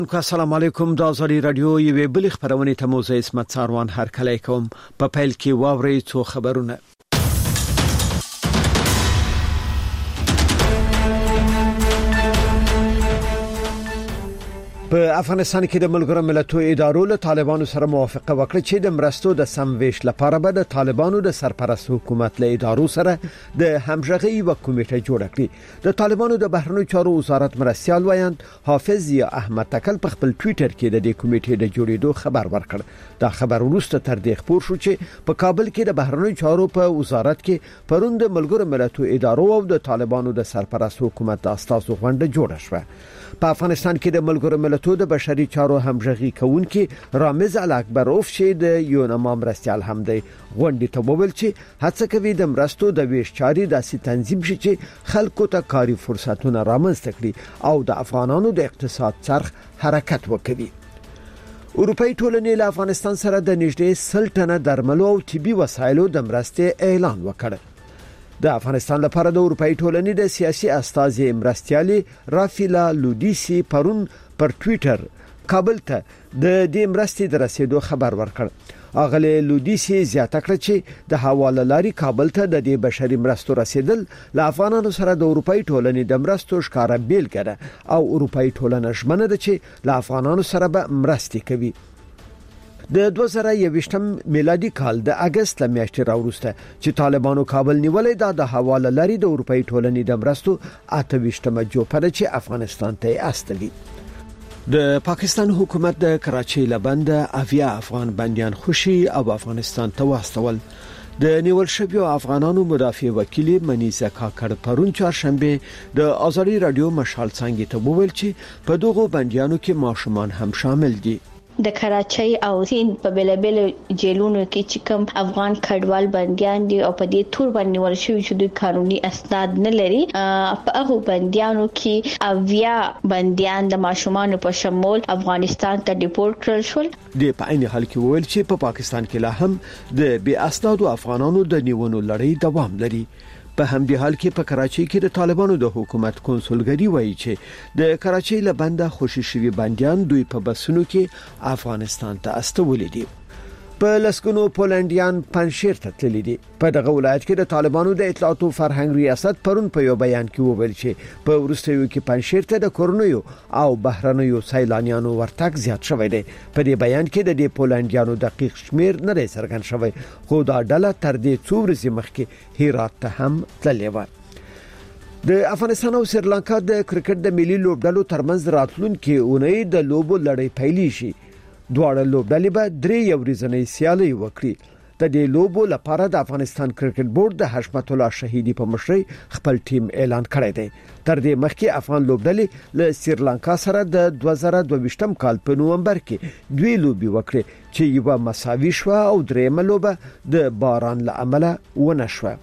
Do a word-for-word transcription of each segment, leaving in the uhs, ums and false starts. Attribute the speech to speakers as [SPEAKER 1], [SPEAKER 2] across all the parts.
[SPEAKER 1] السلام علیکم. د ازادي رادیو یوې بل خبرونه ته مو زه اسمت ساروان هرکلی کوم. په پیل کې واوري څو خبرونه. په افغانستان کې د ملګرو ملتونو ادارو له طالبانو سره موافقه وکړه چې د مرستو د سمويش لپاره به د طالبانو د سرپرست حکومت له ادارو سره د همغږي یو کمیټه جوړه کړي. د طالبانو د بهرنیو چارو وزارت مرستيال وایند حافظ یا احمد تکل په خپل ټوئیټر کې د دې کمیټې د جوړېدو خبر ورکړ. دا خبر وروسته تر دې خبر شو چې په کابل کې د بهرنیو چارو په وزارت کې پرون د ملګرو ملتونو ادارو او د طالبانو د سرپرست حکومت د استازو غونډه جوړه شوه. په افغانستان کې د ملګرو ملتونو د بشري چارو همغږي کوونکي رامز الاکبروف چې د یونما مرستيال هم دی غونډې ته وویل چې هڅه کوي د مرستو د ویش چاري داسې تنظیم شي چې خلکو ته کاري فرصتونه رامنځته کړي او د افغانانو د اقتصاد څرخ حرکت وکړي. اروپאי ټولنې له افغانستان سره د نږدې سل ټنه درملو او طبي وسایلو د مرستې اعلان وکړ. د افغانستان لپاره د اروپאי ټولنې د سیاسي استازي مرستيالي رافیلا لودیسی پرون پر ټوئیټر کابل ته د دې مرستې د رسیدو خبر ورکړ. اغله لودیسی زیاته کړ چې د حواله لاري کابل ته د دې بشري مرستو رسیدل له افغانانو سره د اروپאי ټولنې د مرستو ښکارا بیل کړه او اروپאי ټولنه ژمنه ده چې له افغانانو سره به مرستې کوي. د دوه زره یوویشتم میلادي کال د اگست لمیاشتې راوروسته چې طالبانو کابل نیولې دا د حواله لري د اروپאי ټولنې د مرستو اته ویشتمه جوپره چې افغانستان ته استلی. د پاکستان حکومت د کراچۍ لبند اویا افغان بنديان خوشي او افغانستان ته واستول. د نیول شویو افغانانو مدافع وکیل منیزه کاکړ پرون چهارشنبه د ازادي رادیو مشال څنګه ته وویل چې په دغه بنديانو کې ماشومان هم شامل دي.
[SPEAKER 2] د کراچۍ او سیند په بلبل جیلونو کې چې کوم افغان کډوال بنديان دي او په دې تور باندې ورشي چې د قانوني اسناد نه لري په هغه بنديانو کې اویا بنديان د ماشومان په شمول افغانستان ته ډیپورټ کړل شول. د
[SPEAKER 1] په عین حال کې ویل چې په پاکستان کې لا هم د بي اسنادو افغانانو د نیونو لړۍ دوام لري. په همدې حال کې په کراچۍ کې د طالبانو د حکومت کنسولګری وایي چې د کراچۍ لبنده خوشي شوی بنديان دوی په بسونو کې افغانستان ته استولې دي. په لسګونو پولنډیان پنځشیر ته تللي دي. په دغه ولایت کې د طالبانو د اطلاعات او فرهنګ ریاست پرون په یو بیان کې وویل چې په ورستیو کې پنځشیر ته د کورنیو او بهرنیو سیلانیانو ورتګ زیات شوی دی. په دې بیان کې د دې پولنډیانو دقیق شمیر نه څرګند شوی خو دا ډله تر دې څو ورځې مخکې هرات ته هم تللې و. د افغانستان او سریلانکا د کرکټ د ملي لوبډلو ترمنځ راتلونکي اونۍ د لوبو لړۍ پیلې شي. دواړه لوبډلې به درې یوريزنې سیالي وکړي. د دې لوبو لپاره د افغانستان کرکټ بورډ د حشمت الله شهیدی په مشرۍ خپل ټیم اعلان کړی دی. تر دې مخکې افغان لوبډلې له سریلانکا سره د دوه زره دوه ویشتم کال په نومبر کې دوی لوبي وکړي چې یو مساوي شو او درېمه لوبه د باران له امله ونه شوه.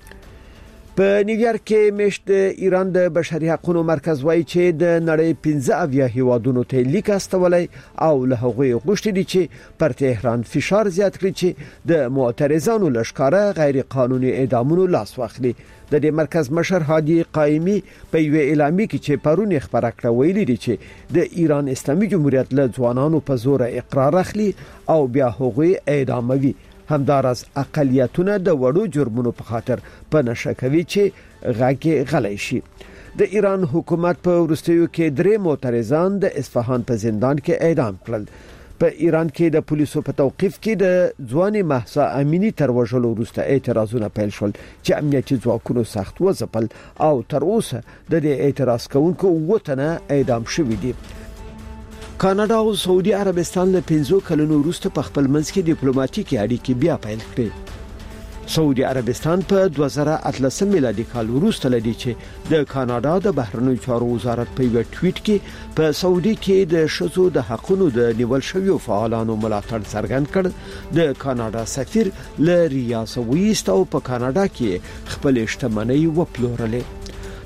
[SPEAKER 1] په نیویارک کې مشت ایران د بشري حقوقو مرکز وایي چې د نړۍ پنځه اویا هیوادونو ته لیک استولای او له هغوی غوښتي دي چې پر تهران فشار زیات کړي چې د معترضانو لشکاره غیر قانوني اعدامونو لاس واخلي. د دې مرکز مشر هادي قائمي په یو اعلامیه کې چې پرون خبره کړه ویلي دي چې د ایران اسلامي جمهوریت له ځوانانو په زور اقرار اخلي او بیا هغوی اعداموي. همدارس اقلیتونه د وړو جرمونو په خاطر په نشه کوي چې غاګي غلای شي. د ایران حکومت په ورستیو کې درې معترضان د اصفهان په زندان کې اعدام کړل. په ایران کې د پولیسو په توقيف کې د ځواني مهسا امینی تر وژلو وروسته اعتراضونه پیل شول چې امنیتي ځواکونو سخت وځپل او تر اوسه د دې اعتراض کوونکو وټنه اعدام شوی دي. کاناډا او سعودي عربستان له پنځو کلونو وروسته په خپل منځ کې ډیپلوماټیکي اړیکې بیا پیل کړې. سعودي عربستان په دوه زره اتلسم میلادي کال وروسته لدی چې د کاناډا د بهرنیو چارو وزارت په یو ټویټ کې په سعودي کې د شذو د حقوقو د نیول شویو فعالانو ملاتړ څرګند کړ. د کاناډا سفیر ل ریاض ویست او په کاناډا کې خپل شتمنۍ وپلورلې.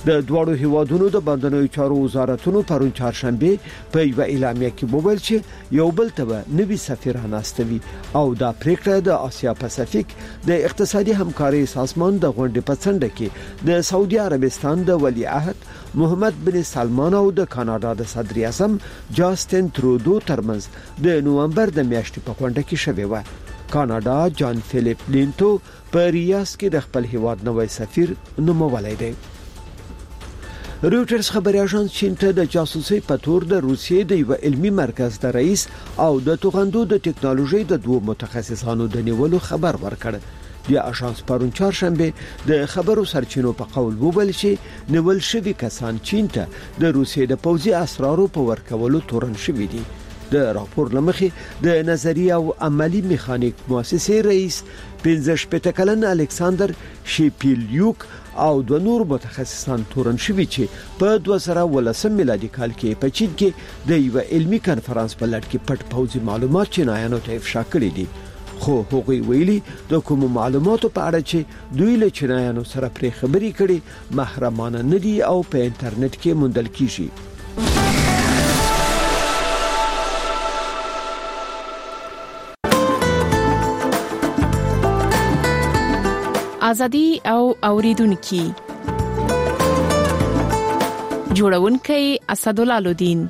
[SPEAKER 1] د دواړو هیوادونو د بندرونو چارو وزارتونو پرون چهارشنبه په یو اعلامیه کې وویل چې یو بل ته نوي سفیران استوي او دا پریکړه د آسیا پاسفیک د اقتصادي همکاري سازمان د غونډې په څنډه کې د سعودي عربستان د ولی عهد محمد بن سلمان او د کاناډا د صدر اعظم جاستن ترودو ترمنځ د نومبر د میاشتې په غونډه کې شوې و. کاناډا جان فیلیپ لینتو په ریاض کې د خپل هیواد نوی سفیر نومولی دی. رویټرز خبري اژانس چین ته د جاسوسي په تور د روسیې د یو علمي مرکز د رئیس او د توغندو د ټکنالوژي د دوه متخصصانو د نیولو خبر ورکړ. د اژانس پرون چهارشنبه د خبرو سرچینو په قول وویل چې نیول شوی کسان چین ته د روسیې د پوځي اسرارو په ورکولو تورن شوی دي. د راپور لمخې د نظریه او عملی میخانیک مؤسسې رئیس پنځه شپږ کلن الکساندر شیپیلیوک او د نور متخصصان تورن شوی چې په دوه زره ولسم میلادي کال کې په چین کې د یو علمي کانفرنس په لړ کې پټ پوځي معلومات چینایانو ته افشا کړي دي. خو هغوی ویلي د کوم معلوماتو په اړه چې دوی له چینایانو سره پرې خبرې کړي محرمانه نه دي او په انټرنیټ کې موندل کیږي.
[SPEAKER 3] ازادي او اوریدونکو جوړونکي اسدالله لودین.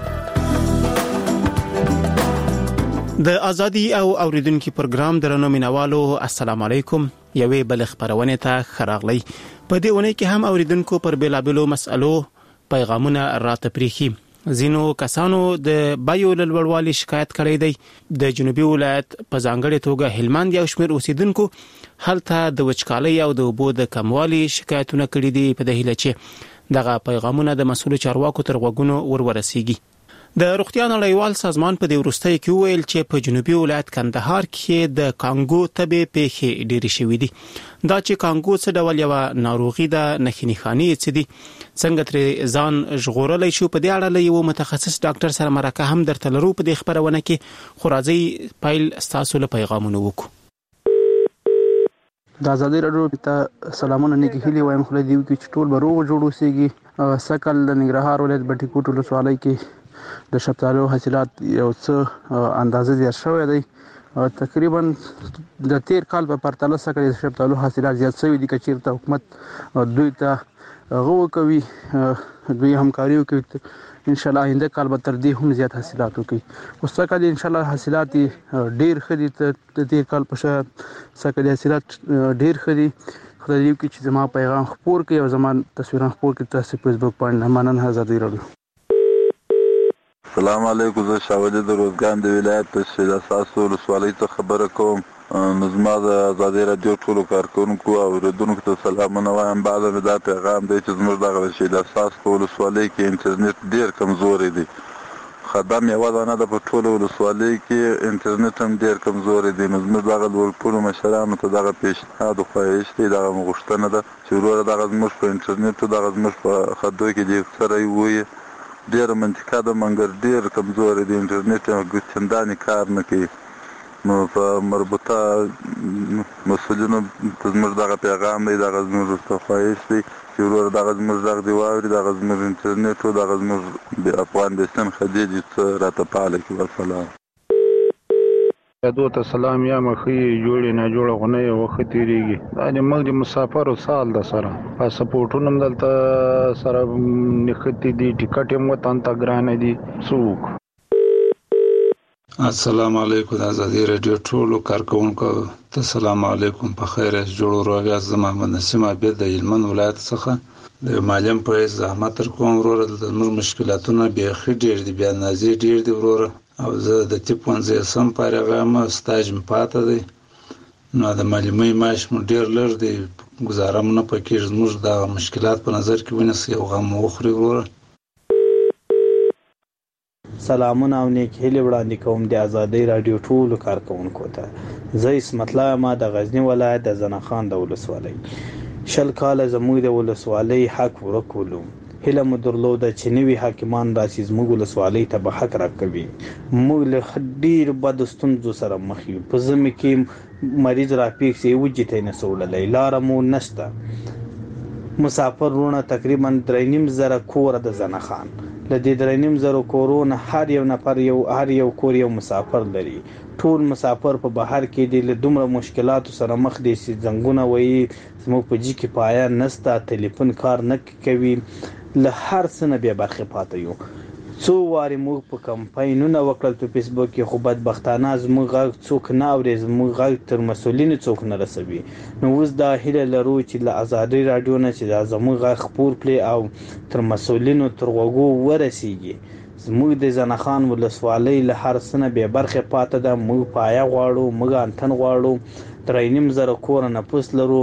[SPEAKER 4] د ازادي او اوریدونکو پروګرام درنو مینوالو السلام علیکم. یوې بل خبرونه ته خراغلی. په دې ونه کې هم اوریدونکو پر بیلابلو مسالو پیغامونه راته پریخي. زینو کسانو د بایو لوړوالي شکایت کړی دی. د جنوبي ولایت په ځانګړي توګه هلمند یو شمېر اوسیدونکو هلته د وچکالۍ او د اوبو د کموالي شکایتونه کړي دي په دهیله چې دغه پیغامونه د مسؤل چارواکو تر غوږونو ورورسیږي. د روغتیا نړیوال سازمان په دې وروستۍ کې ویل چې په جنوبي ولایت کندهار کې د کانګو تبې پیښې ډېرې شوې دي. دا چې کانګو څه ډول یو ناروغي ده نښې نښانې څه دي څنګه تر ځان ژغورلی شو په دې اړه له یو متخصص ډاکټر سره مرکه هم درته لرو په دې خبرونه کې. خو راځئ پیل ستاسو له پیغامونو وکړو.
[SPEAKER 5] د ازادي راډیو ته سلامونه نیکی هیلې وایم. خو دې کې چې ټول به روغ جوړ اوسېږي. سکل د ننګرهار ولایت بټي کوټ ولسوالۍ کې د شفتالو حاصلات یو څه اندازه زیات شوی دی. تقریبا د تیر کال په پرتله سره د شفتالو حاصلات زیات شوي دي. که چیرته حکومت دوی ته غو کوي دوی همکاري وکړي ان شاء الله آینده کال به تر دې هم زیات حاصلات وکړي. اوس څنګه ان شاء الله حاصلات ډیر خدي د تیر کال په شان څنګه حاصلات ډیر خدي. خدای دې وکړي چې زما پیغام خپور کړي او زما تصویرونه خپور کړي تاسو په فیسبوک باندې. مننه. ازادي راډیو.
[SPEAKER 6] السلام علیکم. زه شاولی د روزګان د ولایت د شهید اساسو ولسوالۍ څخه خبره کوم. نو زما د ازادي راډیو ټولو کارکونکو او اوریدونکو ته سلامونه وایم. بعد مې دا پیغام دی چې زموږ دغه شهید اساس په ولسوالۍ کې انټرنیټ ډېر کمزوری دی. خدام یوه دانه ده په ټولو ولسوالۍ کې انټرنیټ هم ډېر کمزوری دی. نو زموږ دغه لوړپوړو مشرانو ته دغه پیشنهاد او خواهش دی دغه مو غوښتنه ده چې وروره دغه زموږ په انټرنیټو دغه زموږ په خدو کې دې سره ووایي ډېره منطقه ده مګر ډېر کمزوری دی. انټرنیټ چندانې کار نه کوي. نو په مربوطه مسؤلینو ته زموږ دغه پیغام دی دغه زموږ ورته خواهش دی چې وروره دغه زموږ غږ دې واوري دغه زموږ انټرنیټ او دغه زموږ د افغان بېستن خدي دي څه راته فعاله کړي. والسلام.
[SPEAKER 7] یادو ته سلام. یا مخې جوړې نه جوړه غونې وخت تیریږي. دا د موږ د مسافرو سال د سره پاسپورټونه هم دلته سره نښتي دي. ټیکټ هم وطن ته ګرانه دي. څوک
[SPEAKER 8] السلام علیکم. د ازادي راډیو ټولو کارکونکو ته سلام علیکم. په خیر جوړ روغ یاست. زه محمد نسیم عبید د هلمند ولایت څخه د معلم په زحمت تر کوم وروره د موږ مشکلاتونه بیخي ډېر دي. بیا نازي ډېر دي وروره او زه د تیپ پنځم فارغ یم. سټاج مې پاته دی. نو د معلمۍ معاش مو ډېر لږ دی. ګزاره مو نه پکېږي. زموږ د مشکلات په نظر کې ونیسئ او غم مو وخورئ وروره.
[SPEAKER 9] سلامونه او نیک هیلې وړاندې کوم د ازادي راډیو ټولو کارکونکو ته. زه اسمت الله ما د غزنی ولایت د زنخان د ولسوالۍ شل کاله زموږ د ولسوالۍ حق ورکولو هله مو درلوده چې نوي حاکمان راشي زموږ ولسوالۍ ته به حق راکوي. موږ له ډېر بد ستونزو سره مخ یو. په ژمي کې مریض راپېښ شي وجې ته یې نسو وړلی. لاره مو نشته. مسافر رونه تقریبا درې نیم زره کور د زنخان لدې درې نیم زره کورونه هر یو نفر یو هر یو کور یو مسافر لري ټول مسافر په بهر کې دي له دومره مشکلاتو سره مخ دي چې زنګونه وایي زموږ په جی کې پایا نسته ټلیفون کار نه کوي له هر څه نه بیا برخه پاتې یو څو واري موږ په کمپاینونه وکړل په فیسبوک کې خو بدبختانه زموږ غږ څوک نه اوري زموږ غږ تر مسولینو څوک نه رسوي نو اوس دا هیله لرو چې له ازادي رادیو نه چې دا زموږ غږ خپور کړي او تر مسولینو تر وګو ورسیږي زموږ د زنخان ولسوالۍ له هر سنه به برخه پاتې ده موږ پایا غواړو موږ انتن غواړو درې نیم زره کور نه پوس لرو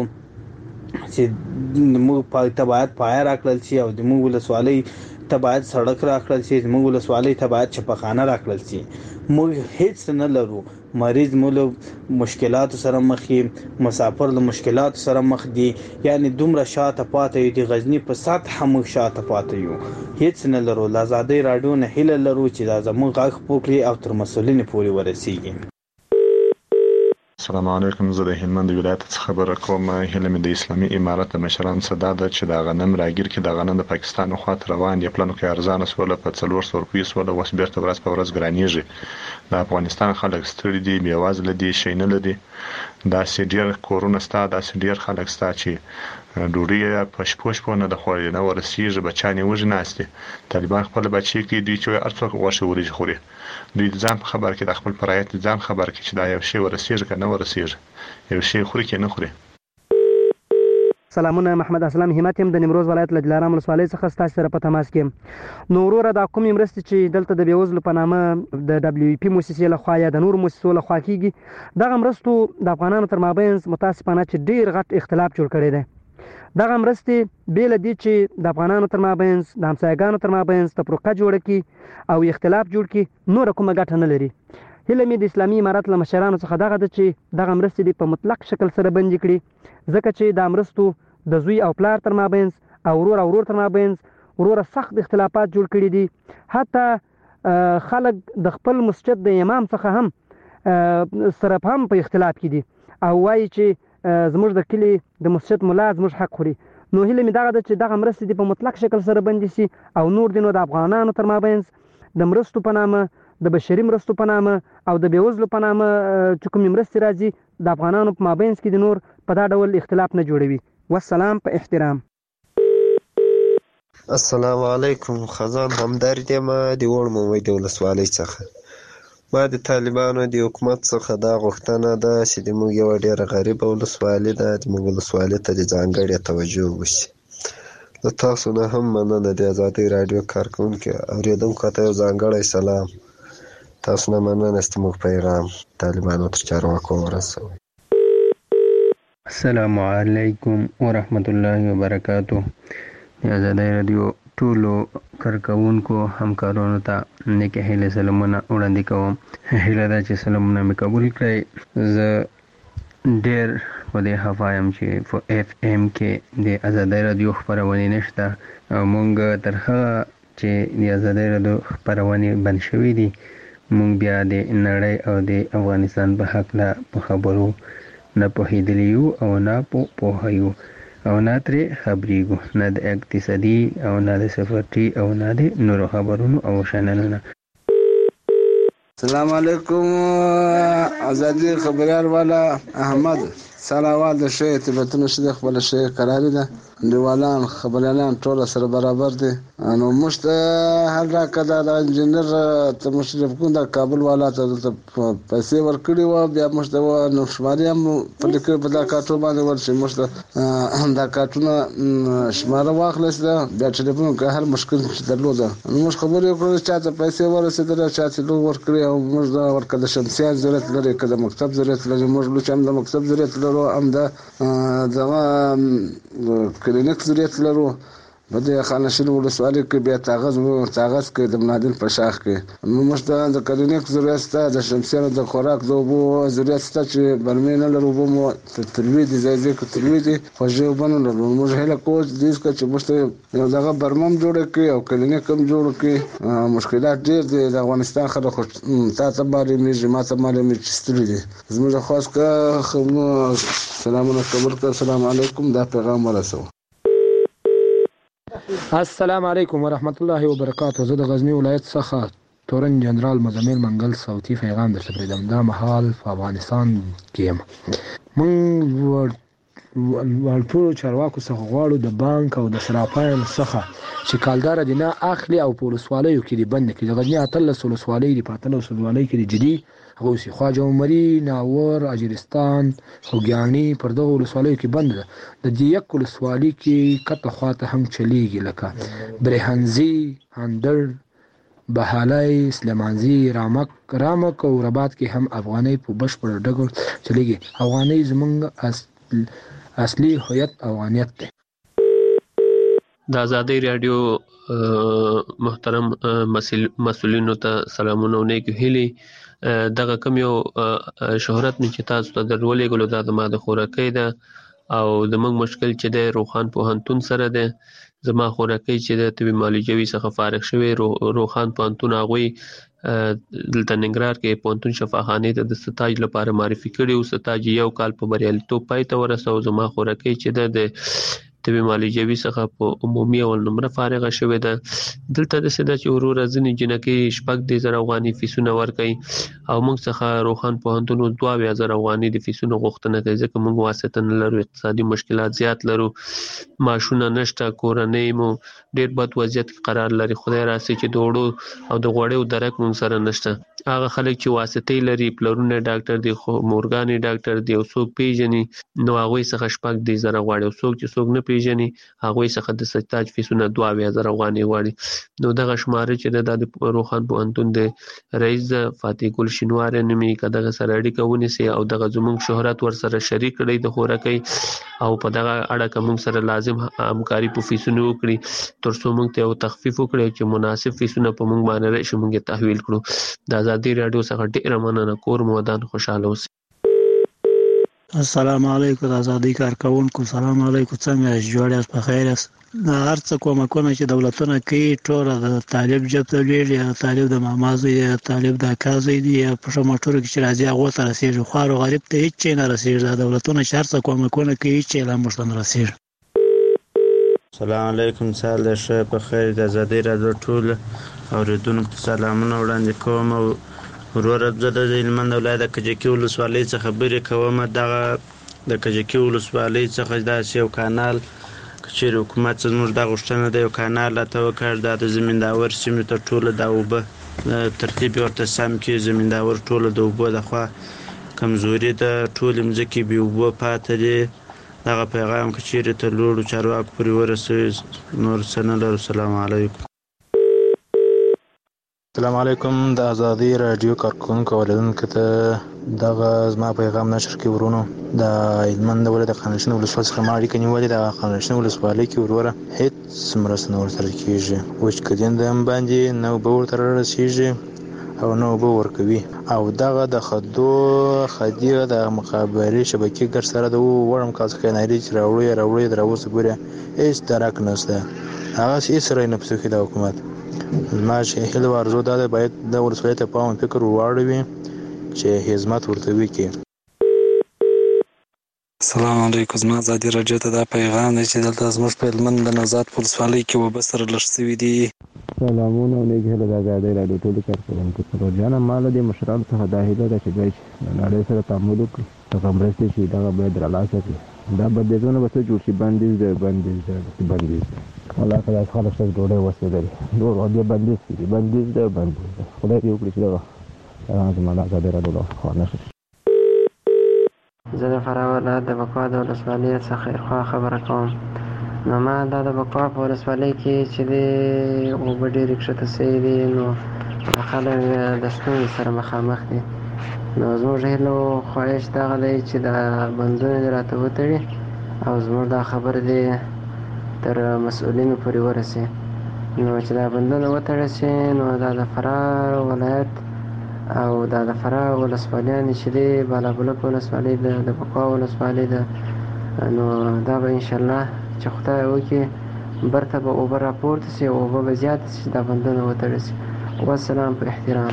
[SPEAKER 9] چې موږ په تبعات پایا راکړل شي او د موږ ولسوالۍ تبعات سړک راکړل شي موږ ولسوالۍ تبعات چپخانه راکړل شي موږ هیڅ نه لرو مریض مول مشکلات سره مخ مسافر له مشکلات سره مخ دي یعنی دومره شاته پاتې دي غزنی په سطح موږ شاته پاتې یو هیڅ نه لرو لازادي رادیو نه هیله لرو چې دا زموږ غږ پوکړي او تر مسولین پورې ورسیږي
[SPEAKER 10] السلام علیکم زه د هلمند ولایت څخه خبره کوم هله مې د اسلامي امارت د مشران صدا ده چې د غنم راګیر کې د غنم د پاکستان خو روان دي پلانو کې ارزانه سوله په څلور سوه روپیې سوله وس بیرته ورځ په ورځ ګرانیږي د افغانستان خلک ستړي دي بیواز لدي شینه لدي دا سیډیر کورونه ستا دا سیډیر خلک ستا چې ډوډۍ په شپوش په نه د خوري نه ورسیږي بچانی وژ ناشته طالبان خپل بچی کې دوی چې ارڅوک غوښه وريږي خوري دوی ځان خبر کې د خپل پرایت ځان خبر کې چې دا یو شی ورسیږي کنه ورسیږي یو شی خوري کې نه خوري
[SPEAKER 11] سلامونه محمد اسلام همت يم د نیمروز ولایت له دلارام ولسوالۍ څخه ستاسو سره په تماس کې نو وروره د کوم مرستې چې دلته د بیوزلو په نامه د دبليو ای پی مؤسسې له خوا یا د نور مؤسسو له خوا کیږي دغه مرستو د افغانانو تر مابین متاسفانه چې ډیر غټ اختلاف جوړ کړی دی دغه مرستې بیل دي چې د افغانانو تر مابین د همسایګانو تر مابین تفرقه جوړ کی او اختلاف جوړ کی نور کومه ګټه نه لري هله مې د اسلامي امارت له مشرانو څخه دغه د چې دغه مرستې په مطلق شکل سره بند کړي ځکه چې د مرستو د زوی او پلار تر مابین او ورور او ورور تر مابین ورور سخت اختلافات جوړ کړي دي حتی خلک د خپل مسجد د امام څخه هم سره هم په اختلاف کې دي او وایي چې زموږ د کلی د مسجد مولا زموږ حق خوري نو هله مې دغه د چې دغه مرستې په مطلق شکل سره بند شي او نور دینو د افغانانو تر مابین د مرستو په نامه د بشري مرستو په نامه او د بیوزلو په نامه چې کوم مرستې راځي د افغانانو په مابین کې د نور په دا ډول اختلاف نه جوړوي والسلام په احترام
[SPEAKER 12] السلام علیکم خزان همدرد یم د وړ مومید ولسوالۍ څخه ما د طالبانو د حکومت څخه دا غوښتنه ده چې د موږ یو ډېره غریبه ولسوالۍ ده د موږ ولسوالۍ ته د ځانګړې توجه وشي له تاسو نه هم مننه د ازادۍ راډیو کارکوونکي اورېدونکو ته یو ځانګړی سلام تاسو نه مننه چې موږ پیغام طالبانو تر چارواکو ورسوئ
[SPEAKER 13] السلام علیکم ورحمت الله وبرکاتو ازادۍ راډیو ټولو کارکوونکو همکارانو ته نیک هیله سلامونه وړاندې کوم هیله ده چې سلامونه مې قبول کړئ زه ډېر په دې خفه یم چې په اف ام کې د ازادۍ راډیو خپرونې نشته او موږ تر هغه چې د ازادۍ راډیو خپرونې بند شوي دي موږ بیا د نړۍ او د افغانستان په هکله په خبرو نه پوهېدلی یو او نه پوهه یو او نه ترې خبرېږو نه د اقتصادي او نه د سفرتي او نه د نورو خبرونو او شننونه
[SPEAKER 14] السلام علیکم ازادي خبريال والا احمد سلامات د شی تبتون شي د خپل شی قرار ده دیوالان خبريالان ټول سره برابر دي نو مشت هر را کدا د انجنیر ته مشرف کو د کابل والا ته پیسې ورکړي و بیا مشت و نو شماري هم په لیکل په دا کارټو باندې ورشي مشت دا کارټونه شماره واخلص ده بیا ټلیفون که هر مشکل درلوده نو مش خبرې وکړو چې ته پیسې ورسېدل چې لو ورکړي او موږ دا ورکړه شمسيان ضرورت لري کله مکتب ضرورت لري موږ لو چې د مکتب ضرورت لري ام دا دغه کلینیک ضرورت لرو په دې خانشین ولسوالۍ کې بیا تاغز تاغز کې د منادل په شاخ کې نو مشته د کلینیک ضرورت سته د شمسيانو د خوراک د وبو ضرورت سته چې برمې نه لرو بو مو تلوي دي ځای ځای کې تلوي دي خوځو بنو لرو موږ هله کوچ دې چې مشته یو دغه برمم جوړ کړي او کلینیک هم جوړ کړي مشکلات ډېر دي د افغانستان خلک تا ته باندې میږي ما ته باندې میږي ستړي دي زموږ خاص کا سلامونه قبول کړ السلام علیکم دا پیغام ورسو
[SPEAKER 15] السلام علیکم ورحمت الله وبرکاته. زه د غزنی ولایت څخه تورن جنرال مزمل منګل صوتي پیغام درته پرېږدم. دا مهال په افغانستان کې یم. موږ ټولو چارواکو څخه غواړو د بانک او د صرافانو څخه چې کالدار دي نه اخلي او په ولسوالیو کې دي بند کړي. د غزني اتلس ولسوالۍ دي، په اتلس ولسوالۍ کې دي جدي هغه سي خواجه عمري، ناور، اجرستان، خوږیاڼي پر دغه ولسوالیو کې بند ده. د دې یک ولسوالۍ کې کته خواته هم چلیږي لکه برهنزي، هندر، بهالای، سلیمانزي، رامک رامک او رباط کې هم افغاني په بشپړ ډول چلیږي. افغاني زمونږ اصل اصلي هویت افغانیت دی.
[SPEAKER 16] د ازادۍ رادیو محترم مسؤلینو ته سلامونه او نیک هیلې. دغه کوم یو شهرت نه چې تاسو ته درولېږلو دا زما د خوراکۍ ده او زموږ مشکل چې دی روخان پوهنتون سره دی. زما خوراکۍ چې د طبي معالجوي څخه فارغ شوی روخان پوهنتون هغوی دلته ننګرهار کې پوهنتون شفاخانې ته د ستاج لپاره معرفي کړي او ستاج یو کال په بریالیتوب پای ته ورسو. زما خوراکۍ چې ده د طبي معالجوي څخه په عمومي اول نمره فارغه شوې ده. دلته داسې ده چې وروره ځینې جنکۍ شپږ دې زره افغاني فیسونه ورکوي او موږ څخه روخان پوهنتون اوس دوه اویا زره افغاني د فیسونو غوښتنه کوي ځکه موږ واسطه نه لرو، اقتصادي مشکلات زیات لرو، معاشونه نشته، کورنۍ مو ډېر بد وضعیت کې قرار لري. خدای راسي چې د وړو او د غوړیو درک موږ سره نشته. هغه خلک چې واسطې لري، پلرونه ډاکټر دي، مورګانې ډاکټر دي او څوک پیژني نو هغوی څخه شپږ دې زره غواړي او څوک چې څوک نه پیژني هغوی څخه د ستاج فیسونه دوه اویا زره افغاني غواړي. نو دغه شماره چې ده د روخان پوهنتون د رئیس ده فاتح ګل شینواری نومېږي. که دغه سره اړیکه ونیسي او دغه زموږ شهرت ورسره شریک کړئ د خوراکۍ او په دغه اړه که موږ سره لازم همکاري په فیسونو وکړي تر څو موږ ته یو تخفیف وکړي چې مناسب فیسونه په موږ باندې راشي موږ یې تحویل کړو. د ازادۍ راډیو څخه ډېره مننه. کور مو ودان خوشحاله اوسئ.
[SPEAKER 17] السلام علیکم. د ازادۍ کارکوونکو سلام علیکم. څنګه یاست؟ جوړ یاست؟ په خیر یاست؟ هر څه کومکونه چې دولتونه کوي ټوله د طالب جب ته لېږي، یا طالب د ماما زوی دی، یا طالب د اکا زوی دی، یا په ښه موټرو کې چې راځي هغو ته رسېږي. خوار و غریب ته هېڅ شی نه رسېږي. دا دولتونه چې هر څه کومکونه کوي هېڅ شی لا موږ ته نه رسېږي.
[SPEAKER 18] سلام علیکم. سهار د ښه په خیر. د ازادۍ راډیو ټول اورېدونکو ته سلامونه وړاندې کوم. او وروره زه د هلمند ولایت د کجکي ولسوالۍ څخه خبرې کوم. دغه د کجکي ولسوالۍ څخه داسې یو کانال که چېرې حکومت څه زموږ دا غوښتنه ده یو کانال راته وکړ، دا د زمینداور سیمې ته ټوله دا اوبه ترتیب ورته سم کړي. زمینداور ټوله د اوبو لخوا کمزوري ده، ټولې مځکې بې اوبو پاتې دي. دغه پیغام که چېرې تر لوړو چارواکو پورې ورسوي نور څه نه لرو. سلام علیکم.
[SPEAKER 5] السلام علیکم. د ازادۍ راډیو کارکوونکو اوریدونکو ته دغه زما پیغام نشر کې ورونو د هلمند ولایت د خانشین ولسوالۍ څخه ما اړیکه نیولې. د خانشین ولسوالۍ کې وروره هېڅ مرسته نه ورسره کېږي. وچکدین د هم باندې نه اوبه ورته رارسېږي او نه اوبه ورکوي. او دغه د خدو خدي د مخابرې شبکې ګډ سره د وړم کال څخه ناري چې راوړو یې راوړو یې د راوسه پورې هېڅ درک نشته. هغسې هېڅ رای نه پسې د حکومت. زما چې هیله و ارزو دا ده باید د ولسوالۍ ته پام فکر واړوي چې خدمت ورته وکړي.
[SPEAKER 19] السلام علیکم. زما ازادۍ راډیو ته دا پیغام دی چې دلته زموږ په هلمند د نوزاد په ولسوالۍ کې اوبه سره لږ شوي دي.
[SPEAKER 20] سلامونه او نیک هیله د ازادۍ راډیو ټولو کارکوونکو څخه. جانه ما له دې مشرانو څخه دا هیله ده چې دوی د نړۍ سره تعامل وکړي، دغه مرستې چې دغه باید رالاسه کړي. دا بندیزونه به څه جوړ شي؟ بندیز دی بندیز دی بندیز دی الله تعالی خلک ته ډوډۍ وسه لري نور دې بندیز کړي. بندیز دی بندیز دی. خدای دې وکړي چې دغه زما د ازادۍ راډیو لخوا نشر شي.
[SPEAKER 21] زه د فراه ولایت د بکوا د ولسوالۍ څخه خیرخوا خبره کوم. نو ما دا د بکوا په ولسوالۍ کې چې دی اوبه ډېرې کښته سوي دي نو خلک د ستونزې سره مخامخ دي. نو زموږ هیله او خواهش دغه دی چې دا بندونه دې راته وتړي او زموږ دا خبره دې تر مسؤلینو پورې ورسي. نو چې دا بندونه وتړل شي نو دا د فراه ولایت او دا د فراه ولسوالیانې چې دی بالابلوک ولسوالۍ ده، د بکوا ولسوالۍ ده، نو دا به انشاءالله چې خدای وکړي برته به اوبه راپورته شي، اوبه به زیاته شي، دا بندونه وتړل شي. والسلام په احترام.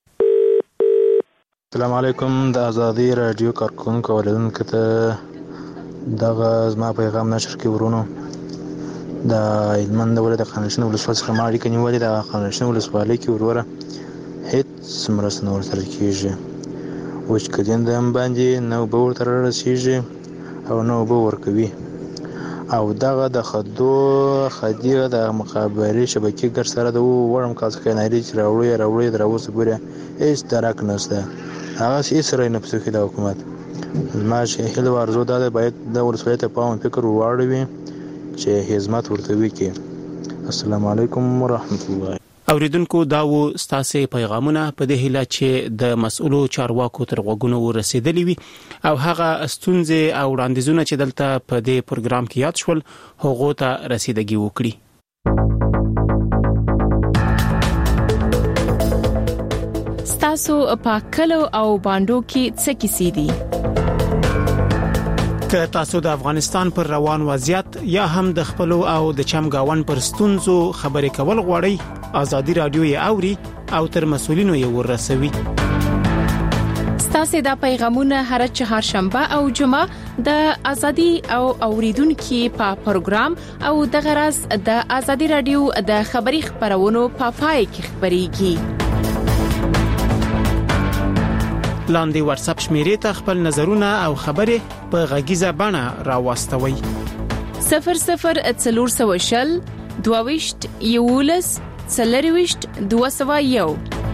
[SPEAKER 5] السلام علیکم. د ازادۍ راډیو کارکوونکو اوریدونکو ته دغه زما پیغام نشر کې ورونو
[SPEAKER 9] د هلمند ولایت د خانشین ولسوالۍ څخه ما اړیکه نیولې ده. خانشین ولسوالۍ کې وروره هېڅ مرسته نه ورسره کېږي. وچکالي هم باندې نه اوبه ورته رارسېږي او نه اوبه ورکوي. او دغه د خدو خدي د مخابرې شبکې ګر سره د وړم کال څخه ناري چې راوړي راوړي در اوسه پورې هېڅ درک نشته. هغه هېڅ رای نه پسې کوي د حکومت. زما چې هیله ارزو دا ده باید د ولسوالۍ ته پام فکر واړوي چې خدمت ورته وکړي. السلام علیکم ورحمت الله.
[SPEAKER 4] اوریدونکو دا و ستاسو پیغامونه په دې هیله چې د مسؤلو چارواکو تر غوږونو ورسېدلې وي او هغه ستونزې او وړاندیزونه چې دلته په دې پروګرام کې یاد شول هغه ته رسیدګي وکړي. ستاسو په کلو او باندو کې څه کیسې دي؟ که تاسو د افغانستان پر روان وضعیت یا هم د خپل او د چمګاون پر ستونزو خبرې کول غواړئ، ازادي رادیو یې اوري او تر مسؤلینو یې ورسوي. ستاسو د پیغامونه هر چهارشنبه او جمعه د ازادي او اوریدونکو په پروګرام او د غرض د ازادي رادیو د خبري خبرونو په پای کې خبريږي. لاندې واتس اپ شمیرې ته خپل نظرونه او خبرې په غږیزه بڼه راوستوي. صفر صفر څلور سوه شل دوه یولس څلرويشت دوه سوه یو.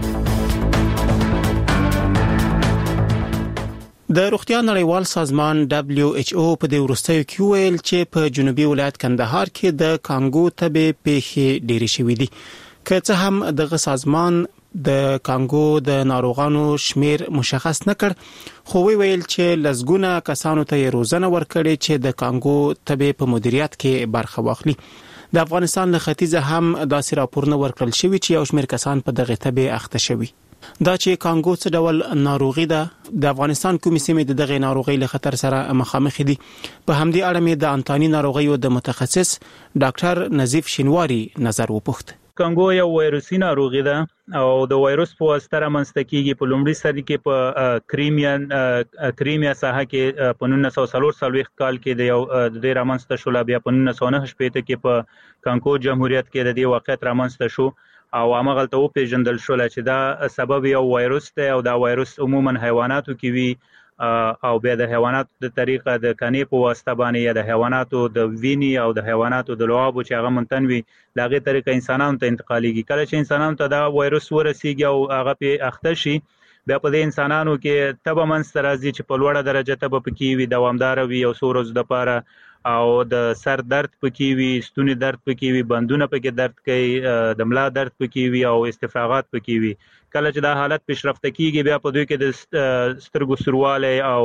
[SPEAKER 4] د روغتیا نړیوال سازمان دبليو ایچ او په دې وروستیو کې ویل چې په جنوبي ولایت کندهار کې د کانګو تبې پیښې ډېرې شوې دي. که څه هم دغه سازمان د کانګو د ناروغانو شمیر مشخص نکړ، خو ویل چې لزګونه کسانو ته روزنه ورکړي چې د کانګو تبې په مدیریت کې برخه واخلي. د افغانستان له ختیځه هم داسې راپورونه ورکړل شوی چې یو شمیر کسان په دغه تبې اخته شوي. دا چې کانګو څه ډول ناروغي ده، د افغانستان کومې سیمې د دغه ناروغي له خطر سره مخامخ دي، په همدې اړه مې د انتاني ناروغیو د متخصص ډاکټر نظیف شینواری نظر وپوښت.
[SPEAKER 2] کانګو یو وایروسي ناروغي ده او د وایروس په واسطه رامنځته کیږي. په لومړي سر کې په کریمیان کریمیا ساحه کې په نولس سوه څلور څلوېښت کال کې د یو د دې رامنځته شو، بیا په نولس سوه نهه شپېته کې په کانګو جمهوریت کې د دې واقعیت رامنځته شو او هغه ته وپېژندل شو چې دا سبب یو وایروس دی او دا وایروس عموما حیواناتو کې وي او بیا د حیواناتو د طریقه د کنې په واسطه باندې یا د حیواناتو د ویني او د حیواناتو د لعابو چې هغه منتن وي دغه طریقه انسانانو ته انتقالېږي. کله چې انسانانو ته دا وایروس ورسیږي او هغه په اخته شي بیا په دې انسانانو کې تبه منځته راځي چې په لوړه درجه تبه پکې وي، دوامدار وي او څو ورځې لپاره، او د سر درد پکې وي، ستوني درد پکې وي، بندونه پکې درد کوي، د ملا درد پکې وي او استفراغات پکې وي. کله چې دا حالت پیشرفته کیږي بیا په دوی کې د سترګو سوروالی او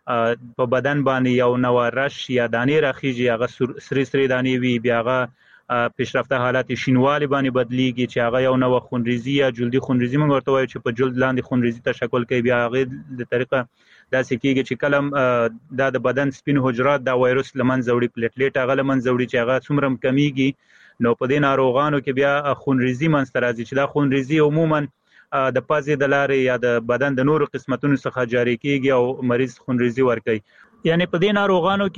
[SPEAKER 2] په بدن باندې یو نوع رش یا دانې راخیږي، هغه سرې سرې دانې وي، بیا هغه پیشرفته حالت شینوالي باندې بدلیږي چې هغه یو نوع خونریزي یا جلدي خونریزي موږ ورته وایو چې په جلد لاندې خونریزي تشکل کوي. بیا هغه د طریقه داسې کیږي چې کله دا د بدن سپین حجرات دا وایروس لمنځه وړي، پلیټلیټ هغه لمنځه وړي چې هغه څومره کمیږي نو په دې ناروغانو کې بیا خونریزي منځته راځي چې دا خونریزي عموما د پازې د لارې یا د بدن د نورو قسمتونو څخه جاری کیږي او مریض خونریزي ورکوي. یعنی په دې ناروغانو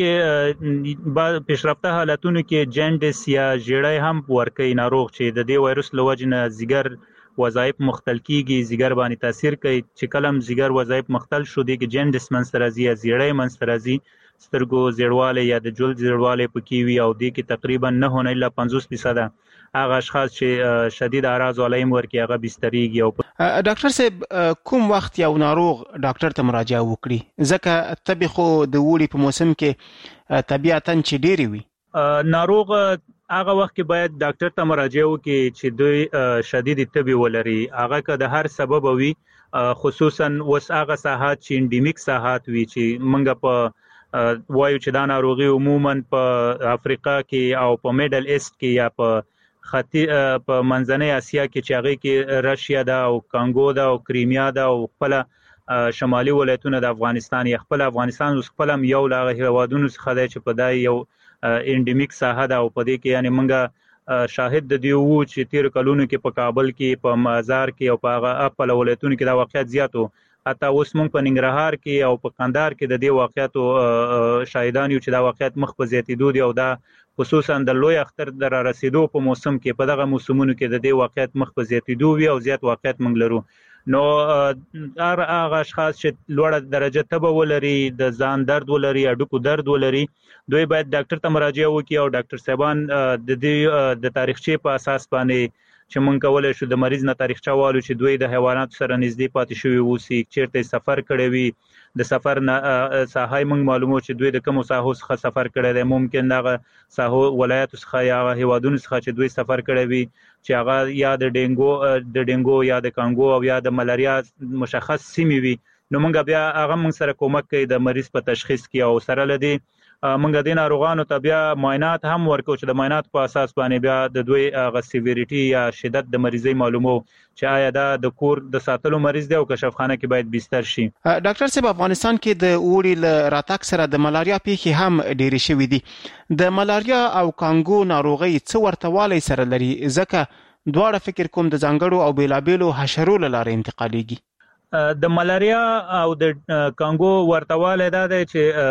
[SPEAKER 2] کې په پیشرفته حالتونو کې جنډس یا ژیړی هم ورکوي ناروغ چې د دې وایروس له وجې نه ځیګر وظایف مختل کیږي، ځیګر باندې تاثیر کوي. چې کلم ځیګر وظایف مختل شو دی کې جنډس منځته راځي یا ژیړی منځته راځي، سترګو زیړوالی یا د جلد زیړوالی پکې وي او دې کې تقریبا نه نه الا پنځوس فیصده هغه اشخاص چې شدید اعراض علایم ورکي هغه بستریږي. او
[SPEAKER 4] ډاکټر صاحب کوم وخت یو ناروغ ډاکټر ته مراجعه وکړي؟ ځکه تبې خو د وړي په موسم کې طبيعتاً چې ډېری وي،
[SPEAKER 2] ناروغ هغه وخت کې باید ډاکټر ته مراجعه وکړي چې دوی شدید تبې ولري. هغه که د هر سبب وي، خصوصا اوس هغه ساحات چې انډیمیک ساحات وي چې موږ په وایو چې دا ناروغي عموما په افریقا کې او په میډل ایست کې یا په خطي په منځنۍ اسیا کې چې هغه کې رشیا ده او کانګو ده او کریمیا ده او خپل شمالي ولایتونه د افغانستان یا خپل افغانستان خپل یو لاغه هوادونو څخه دی چې په دای یو انډیمیک ساحه ده او په دې کې یعنی موږ شاهد د دی وو چې تیر کلونو کې په کابل کې په مازار کې او په هغه خپل ولایتونو کې دا واقعیت زیاتو، حتی اوس موږ په ننګرهار کې او په قندهار کې د دې واقعیتو شاهدان یو چې دا واقعیت مخ په زیاتېدو دي او دا خصوصا د لوی اختر د را رسیدو په موسم کې په دغه موسمونو کې د دې واقعیت مخ په زیاتېدو وي او زیات واقعیت موږ لرو. نو هر هغه اشخاص چې لوړه درجه تبه ولري، د ځان درد ولري، اډوکو درد ولري، دوی باید ډاکټر ته مراجعه وکړي او ډاکټر صاحبان د دې د تاریخچې په اساس باندې چې مونږ کولای شو د مریض نه تاریخچه والو چې دوی د حیواناتو سره نږدې پاتې شوي اوسي، چیرته سفر کړی وي، د سفر نه ساحه مونږ معلومو چې دوی د کوم ساحو څخه سفر کړی دی، ممکن دغه ساحو ولایتو څخه یا هیوادونو څخه چې دوی سفر کړی وي چې هغه یا د ډینګو د ډینګو یا د کانګو او یا د ملاریا مشخص سیمې وي. نو مونږ بیا هغه مونږ سره کومک کوي د مریض په تشخیص کې او سره لدی مونږ د ناروغانو ته بیا معاینات هم ورکو چې د معاینات په اساس باندې بیا د دوی غ سیویریټي یا شدت د مریضۍ معلومو چې آیا دا د کور د ساتلو مریض دی او کشفخانه کې باید بستر شي.
[SPEAKER 4] ډاکټر صاحب افغانستان کې د اوړي ل راتګ سره د ملاریا پیښې هم ډېرې شوې دي. د ملاریا او کانګو ناروغي څه ورته والی سره لري ځکه دواړه فکر کوم د ځانګړو او بیلابیلو حشرو له لارې انتقالیږي؟
[SPEAKER 2] د ملاریا او د کانګو ورتواله دا دی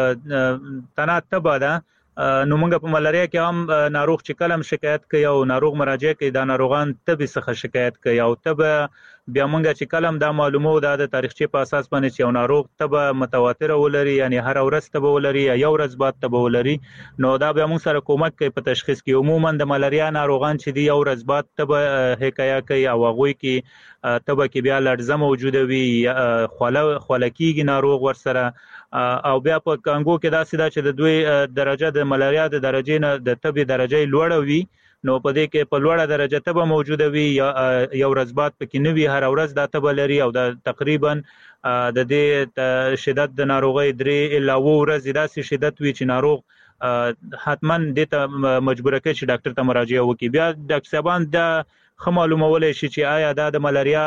[SPEAKER 2] چې تنه تبه ده. نو موږ په ملاریا کې هم ناروغ چې کلم شکایت کوي او ناروغ مراجعه کوي دا ناروغان تبه څخه شکایت کوي او تبه بیا موږ چې کلم دا معلومو دا د تاریخچې په اساس باندې چې یو ناروغ تبه متواتره ولري، یعنی هر ورځ تبه ولري یا یو ورځ بعد تبه ولري، نو دا بیا موږ سره کومک کوي په تشخیص کې. عموما د ملاریا ناروغان چې دی یو ورځ بعد تبه حکایه کوي او هغوی کې تبه کې بیا لړزه موجوده وي، خوله خولکیږي ناروغ ورسره، او بیا په کانګو کې داسې ده چې د دوی درجه د ملاریا د درجې نه د تبې درجه لوړه وي، نو په دې کې په لوړه درجه تبه موجوده وي یا یو ورځ بعد پکې نه وي، هر ورځ دا تبه لري او دا تقریبا د دې شدت د ناروغۍ درې الا اووه ورځې داسې شدت وي چې ناروغ حتما دې ته مجبوره کوي چې ډاکټر ته مراجعه وکړي. بیا ډاکټر صاحبان دا ښه معلومولی شي چې آیا دا د ملاریا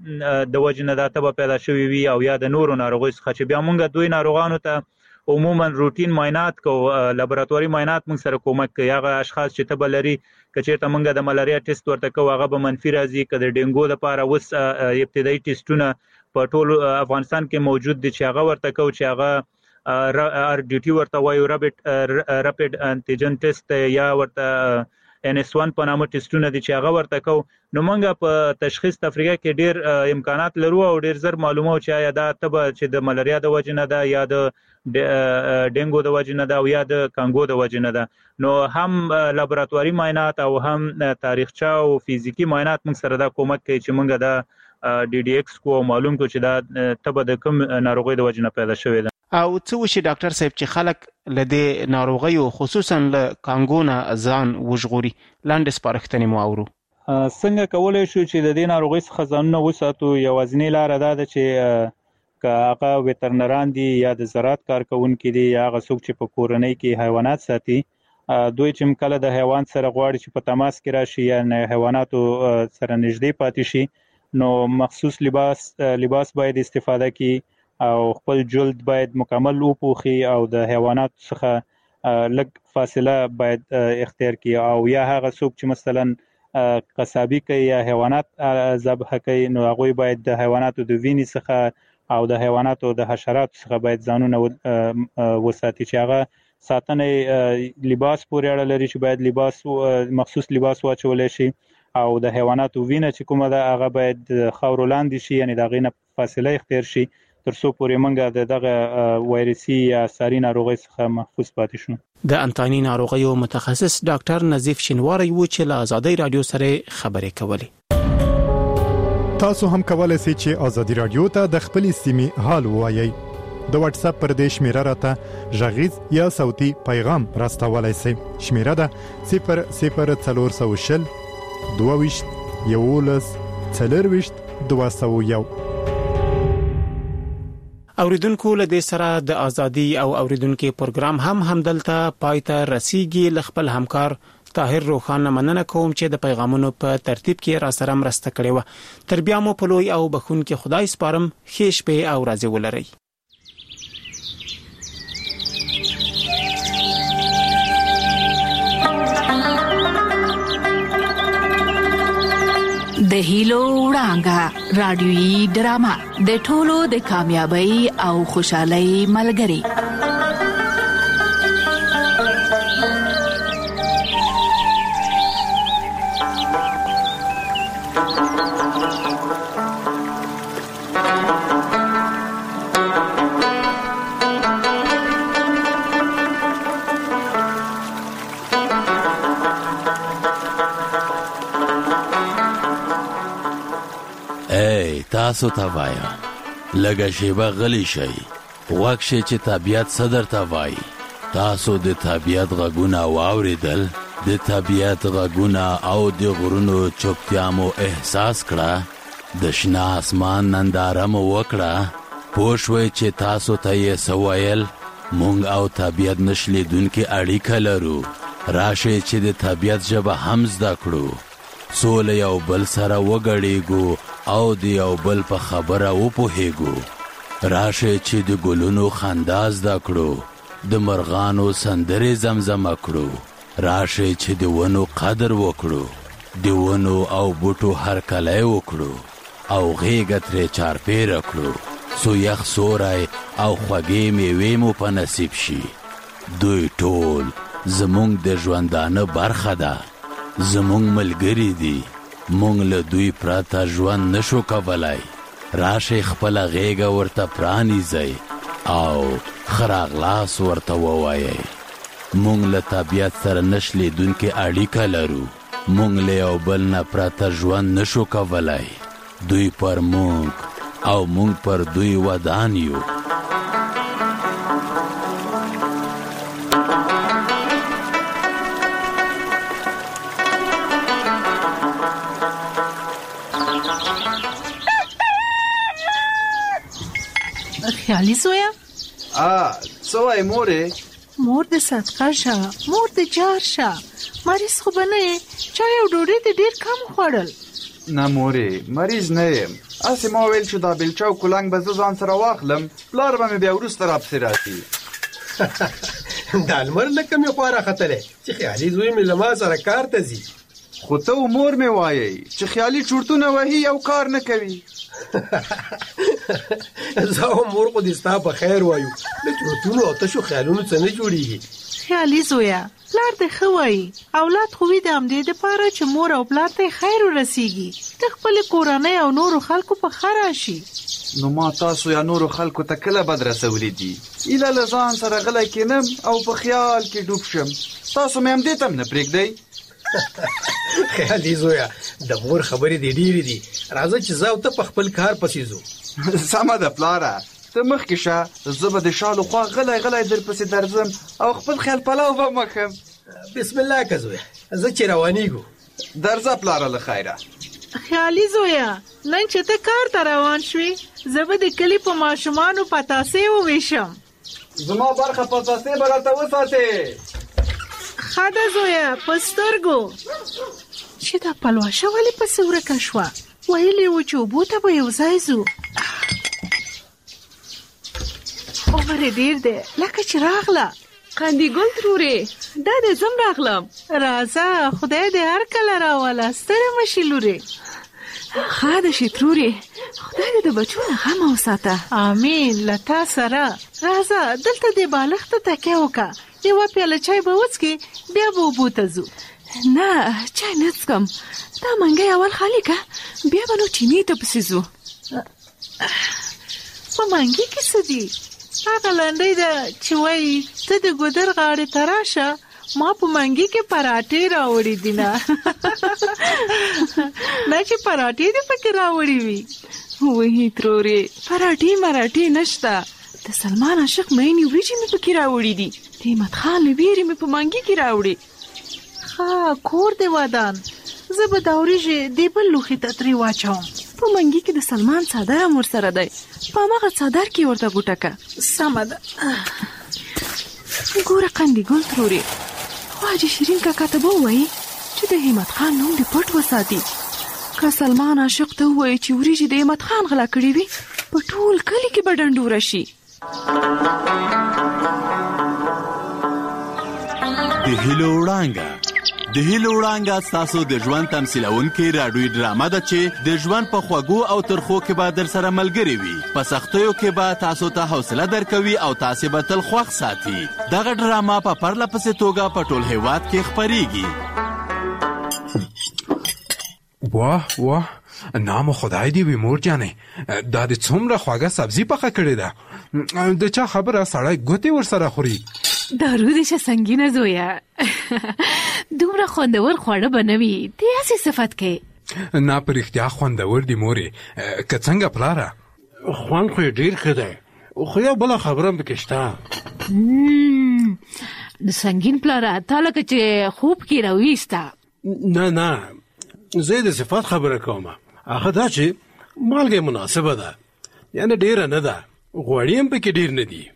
[SPEAKER 2] د وجې نه دا تبه پیدا شوې وي او یا د نورو ناروغیو څخه، چې بیا موږ دوی ناروغانو ته عموما روټین معاینات کو، لابراتواري معاینات موږ سره کومک کوي. هغه اشخاص چې تبه لري که چېرته موږ د ملاریا ټیسټ ورته کوو هغه به منفي راځي، که د ډینګو لپاره اوس ابتدایي ټیسټونه په ټول افغانستان کې موجود دي چې هغه ورته کوو چې هغه ار ډي ټي ورته وایو، رپیډ انټیجن ټیسټ یا ورته ان اس ون په نامه ټیسټونه دي چې هغه ورته کوو. نو موږ په تشخیص تفریقه کې ډېر امکانات لرو او ډېر زر معلومو چې آیا دا تبه چې د ملاریا د وجې نه ده یا د ډینګو د وجې نه ده او یا د کانګو د وجې نه ده. نو هم لابراتواري معاینات او هم تاریخچه او فزیکی معاینات موږ سره دا کومک کوي چې موږ دا ډي ډي ایکس کو معلوم کو چې دا تبه د کوم ناروغۍ د وجې نه پیدا شوې ده.
[SPEAKER 4] او څه وشي ډاکټر صاحب چې خلک له دې ناروغیو خصوصا له کانګو نه ځان وژغوري؟ لاندې سپارښتنې مو اورو.
[SPEAKER 2] څنګه کولی شو چې د دې ناروغۍ څخه ځانونه وساتو؟ یوازینۍ لاره دا ده چې که هغه ویترنران دي یا د زراعت کارکوونکي دي یا هغه څوک چې په کورنۍ کې حیوانات ساتي، دوی چې کله د حیوان سره غواړي چې په تماس کې راشي یا حیواناتو سره نږدې پاتې شي، نو مخصوص لباس لباس باید استفاده کړي او خپل جلد باید مکمل وپوښي او د حیوانات څخه لږ فاصله باید اختیار کړي. او یا هغه څوک چې مثلا قصابي کوي یا حیوانات ذبح کوي، نو هغوی باید د حیواناتو د وینې څخه او د حیواناتو د حشراتو څخه باید ځانونه وساتي، چې هغه ساتنې لباس پورې اړه لري چې باید لباس مخصوص لباس واچولی شي او د حیواناتو وینه چې کومه ده هغه باید خاورو لاندې شي، یعنی د هغې نه فاصله اختیار شي تر څو پورې موږ د دغه وایرسي یا ساري ناروغۍ څخه محفوظ پاتې شو.
[SPEAKER 4] د انتاني ناروغیو متخصص ډاکټر نظیف شینواری و چې له ازادۍ رادیو سره خبرې کولې.
[SPEAKER 1] تاسو هم کولای شئ چې ازادي رادیو ته د خپل سیمې حال ووایي. د واتس اپ پر دې شمیره راته غږیز یا صوتي پیغام راستولای شئ. شمیره ده صفر صفر څلور سوه شل دوه ویشت یولس څلرویشت دوه سوه یو.
[SPEAKER 4] اوریدونکو له دې سره د ازادي او اوریدونکو پروګرام هم همدلته پای ته رسیږي. ل خپل همکار طاهر روخان مننه کوم چې د پیغامونو په ترتیب کې را سره مرسته کړې و. تر بیا مو په لوی او بخونکي خدای سپارم. ښه شپه او ورځ ولرئ.
[SPEAKER 3] د هیلو وړانګه رادیويي ډرامه د ټولو د کامیابی او خوشحالۍ ملګری.
[SPEAKER 6] تاسو ته وایم لږه شیبه غلی شئ غوږ شئ چې طبیعت څه درته وایي تاسو د طبیعت غږونه واورېدل د طبیعت غږونه او د غرونو چوپتیا مو احساس کړه د شنه اسمان ننداره مو وکړه پوه شوئ چې تاسو ته یې څه ویل مونږ او طبیعت نښلیدونکې اړیکه لرو راشئ چې د طبیعت ژبه هم زده کړو څو له یو بل سره وګډېږو او د یو بل په خبره وپوهېږو راشئ چې د ګلونو خندا زده کړو د مرغانو سندرې زمزمه کړو راشئ چې د ونو قدر وکړو د ونو او بوټو هرکلی وکړو او غیږه ترې چارپیره کړو څو یخ سوری او خوږې میوې مو په نصیب شي دوی ټول زمونږ د ژوندانه برخه ده زمونږ ملګري دي مونږ له دوی پرته ژوند نشو کولی راشئ خپله غیږه ورته پرانیزئ او ښه راغلاس ورته ووایئ مونږ له طبیعت سره نښلیدونکې اړیکه لرو مونږ له یو بل نه پرته ژوند نشو کولی دوی پر مونږ او مونږ پر دوی ودان یو
[SPEAKER 3] خیالي زویا
[SPEAKER 22] آ څه وایې مورې
[SPEAKER 3] مور د صدقه شه مور د جار شه مریض خو به نه یې چای او ډوډۍ دې ډېر کم خوړل
[SPEAKER 22] نه مورې مریض نه یم هسې ما ویل چې دا بیلچه او کولنګ به زه ځان سره واخلم پلار به مې بیا وروسته راپسې راشي
[SPEAKER 23] دا لمر له کومې خوا راختلی چې خیالي زوی مې له ما سره کار ته ځي
[SPEAKER 22] خو ته و مور مې وایئ چې خیالي چورتونه وهي او کار نه کوي
[SPEAKER 23] زه او مور خو دې ستا په خیر وایو له چورتونو او تشو خیالونو څه نه جوړېږي
[SPEAKER 3] خیالي زویا پلار دې ښه وایي اولاد خو وي د همدې دپاره چې مور او پلار ته یې خیر ورسیږي د خپلې کورنۍ او نورو خلکو په ښه راشي
[SPEAKER 22] نو ما تاسو یا نورو خلکو ته کله بد رسولي دي ایله له ځان سره غلی کینم او په خیال کې ډوب شم تاسو مې همدې ته هم نه پرېږدئ
[SPEAKER 23] خیالي زویا د مور خبرې دې ډېرې دي راځه چې زه او ته په خپل کار پسې ځو
[SPEAKER 22] سمه ده پلاره ته مخکې شه زه به د شالو خوا غلی غلی درپسې درځم او خپل خیال پلو به مخم
[SPEAKER 23] بسم الله که زویا زه چې روانېږو
[SPEAKER 22] درځه پلاره له خیره
[SPEAKER 3] خیالي زویا نن چې ته کار ته روان شوې زه به د کلي په ماشومانو پتاسې وویشم
[SPEAKER 22] زما برخه پتاسې به راته وساتې
[SPEAKER 3] ښه ده زویا په سترګو چې دا پلوشه ولې پسې ورکه شوه ویلې و چې اوبو ته به یو ځای ځو عمر یې ډېر دی لکه چې راغله
[SPEAKER 24] قندي ګل ترورې دا دې زم راغلم
[SPEAKER 3] راځه خدای دې هر کله راوله ستړې مه شي لورې
[SPEAKER 24] ښه ده شي ترورې خدای دې د بچو نه غم وساته
[SPEAKER 3] امین له تا سره راځه دلته دې بالښت ته تکیه وکړه یوه پیاله چای به وڅکې بیا به اوبو ته ځو
[SPEAKER 24] نه چای نه څکم دا منګی اول خالي که بیا به نو چینې ته پسې ځو
[SPEAKER 3] په منګي کې څه دي هغه لنډۍ ده چې وایي ته د ګودر غاړې ته راشه ما په منګي کې پراټې راوړي دي نه نه چې پراټې دې پکې راوړي وي
[SPEAKER 24] وهي ترورې پراټې مراټې نشته د سلمان عاشق مینې وریجې مې پکې راوړي دي د احمد خان له ویرې مې په منګي کې راوړي
[SPEAKER 3] ښه کور دې ودان زه به دا وریجې دې بل لوښي ته ترې واچوم
[SPEAKER 24] په منګي کې د سلمان څادر هم ورسره دی په هماغه څادر کې ورته غوټه که
[SPEAKER 3] سمه ده
[SPEAKER 24] ګوره قندي ګل ترورې خو حاجي شیرین کاکا ته به ووایي چې د همت خان نوم دې پټ وساتي که سلمان عاشق ته ووایي چې وریجې د همت خان غلا کړي وي په ټول کلي کې به ډنډوره شي
[SPEAKER 6] د هیلو وړانګه د هیلو وړانګه ستاسو د ژوند تمثیلونکې راډیوي ډرامه ده چې د ژوند په خوږو او ترخو کې به در سره ملګرې وي په سختیو کې به تاسو ته حوصله درکوي او تاسې به تل خوښ ساتي دغه ډرامه په پرله پسې توګه په ټول هیواد کې خپریږي
[SPEAKER 25] واه واه نام خدای دی وي مور جانې دا د څومره خواږه سبزي پخه کړې ده د چا خبره سړی ګوتې ورسره خوري
[SPEAKER 24] دارو دې شه سنګینه زویا دومره خوندور خواړه به نه وي دې هسې صفت کې
[SPEAKER 25] نه په رښتیا خوندور دي مورې. که څنګه پلاره؟
[SPEAKER 23] خوند خو یې ډېر ښه دی، خو یو بله خبره هم پکې شته.
[SPEAKER 24] د سنګین پلاره تا لکه چې خوب کې راویسته.
[SPEAKER 23] نه نه زه یې د صفات خبره کوم. هغه دا چې مالګه مناسبه ده، یعنې ډېره نه ده، غوړي هم پکې ډېر نه دي.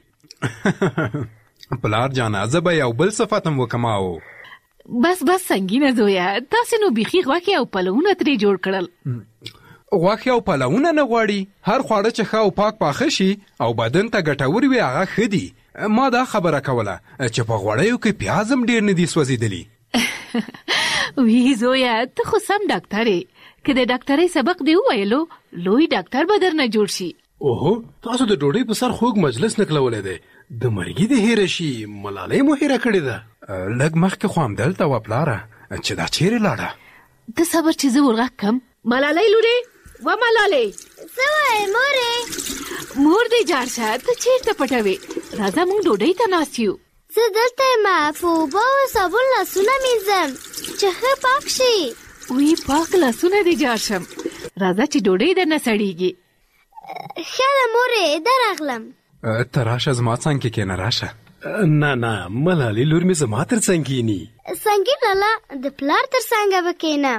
[SPEAKER 25] پلار جانه زه به یو بل صفت هم وکماو.
[SPEAKER 24] بس بس سنګینه زویا، تاسې نو بیخي غوښې او پلونه ترې جوړ کړل.
[SPEAKER 25] غوښې او پلونه نه غواړي، هر خواړه چې ښه او پاک پاخه شي او بدن ته ګټور وي هغه ښه دي. ما دا خبره کوله چې په غوړیو کې پیاز هم ډېر نه دي سوځېدلي.
[SPEAKER 24] وی زویا ته خو سم ډاکټر یې، که د ډاکټرۍ سبق دی وویلو لوی ډاکټر به درنه جوړ شي.
[SPEAKER 23] اوهو تاسو د ډوډۍ په سر خوږ مجلس نکلولی دی، د مرګي د هیره شي ملالۍ مو هیره کړې ده.
[SPEAKER 25] لږ مخکې خو همدلته وه پلاره، چې دا چیرې لاړه؟
[SPEAKER 24] ته صبر چې زه ورغږ کم. ملالۍ لورې و ملالۍ.
[SPEAKER 7] څه وایې مورې؟
[SPEAKER 24] مور دې جار شه، ته چېرته پټوې؟ راځه موږ ډوډۍ ته ناست یو.
[SPEAKER 7] زه دلته یم، په اوبه او صابون لاسونه مینځم چې ښه پاک شي.
[SPEAKER 24] وی پاک لاسونه دې جار شم، راځه چې ډوډۍ درنه سړېږي.
[SPEAKER 7] ښه ده مورې درغلم.
[SPEAKER 25] ته راشه زما څنګ کې کښېنه راشه.
[SPEAKER 23] نه نه ملالۍ لور مې زما تر څنګ کښېني.
[SPEAKER 7] سنګین لالا د پلار تر څنګه به کښېنم.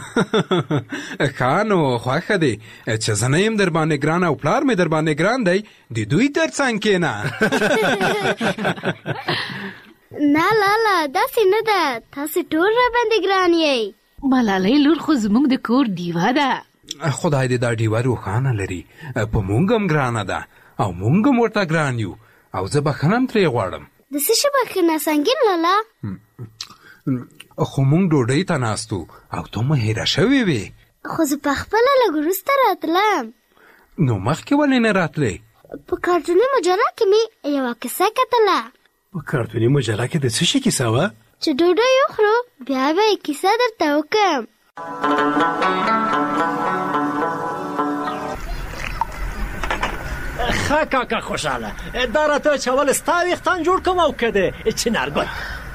[SPEAKER 25] ښه نو خوښه دی چې زه نه یم در باندې ګران او پلار مې در باندې ګران دی، د دوی تر څنګ کښېنه.
[SPEAKER 7] نه لالا داسې نه ده، تاسې ټول را باندې ګران یئ.
[SPEAKER 24] ملالۍ لور خو زموږ د کور ډیوه ده.
[SPEAKER 25] خدای دې دا ډیوه روښانه لري، په مونږ هم ګرانه ده او مونږ هم ورته ګران یو، او زه بخښنه هم ترې غواړم.
[SPEAKER 7] د څه شي بخښنه سنګین لالا؟
[SPEAKER 25] خو مونږ ډوډۍ ته ناستو او ته مو هیره شوې وې.
[SPEAKER 7] خو زه پخپله لږ وروسته راتلم.
[SPEAKER 25] نو مخکې ولې نه راتلې؟
[SPEAKER 7] په کارټوني مجله کې مې یوه کیسه کتله.
[SPEAKER 23] په کارټوني مجله کې د څه شي کیسه وه؟
[SPEAKER 7] چې ډوډۍ وخورو بیا به یې کیسه درته وکړم.
[SPEAKER 8] ښه کاکا خوشحاله، دا راته چې اول ستا ویښتان جوړ کړم او که د چنارګل.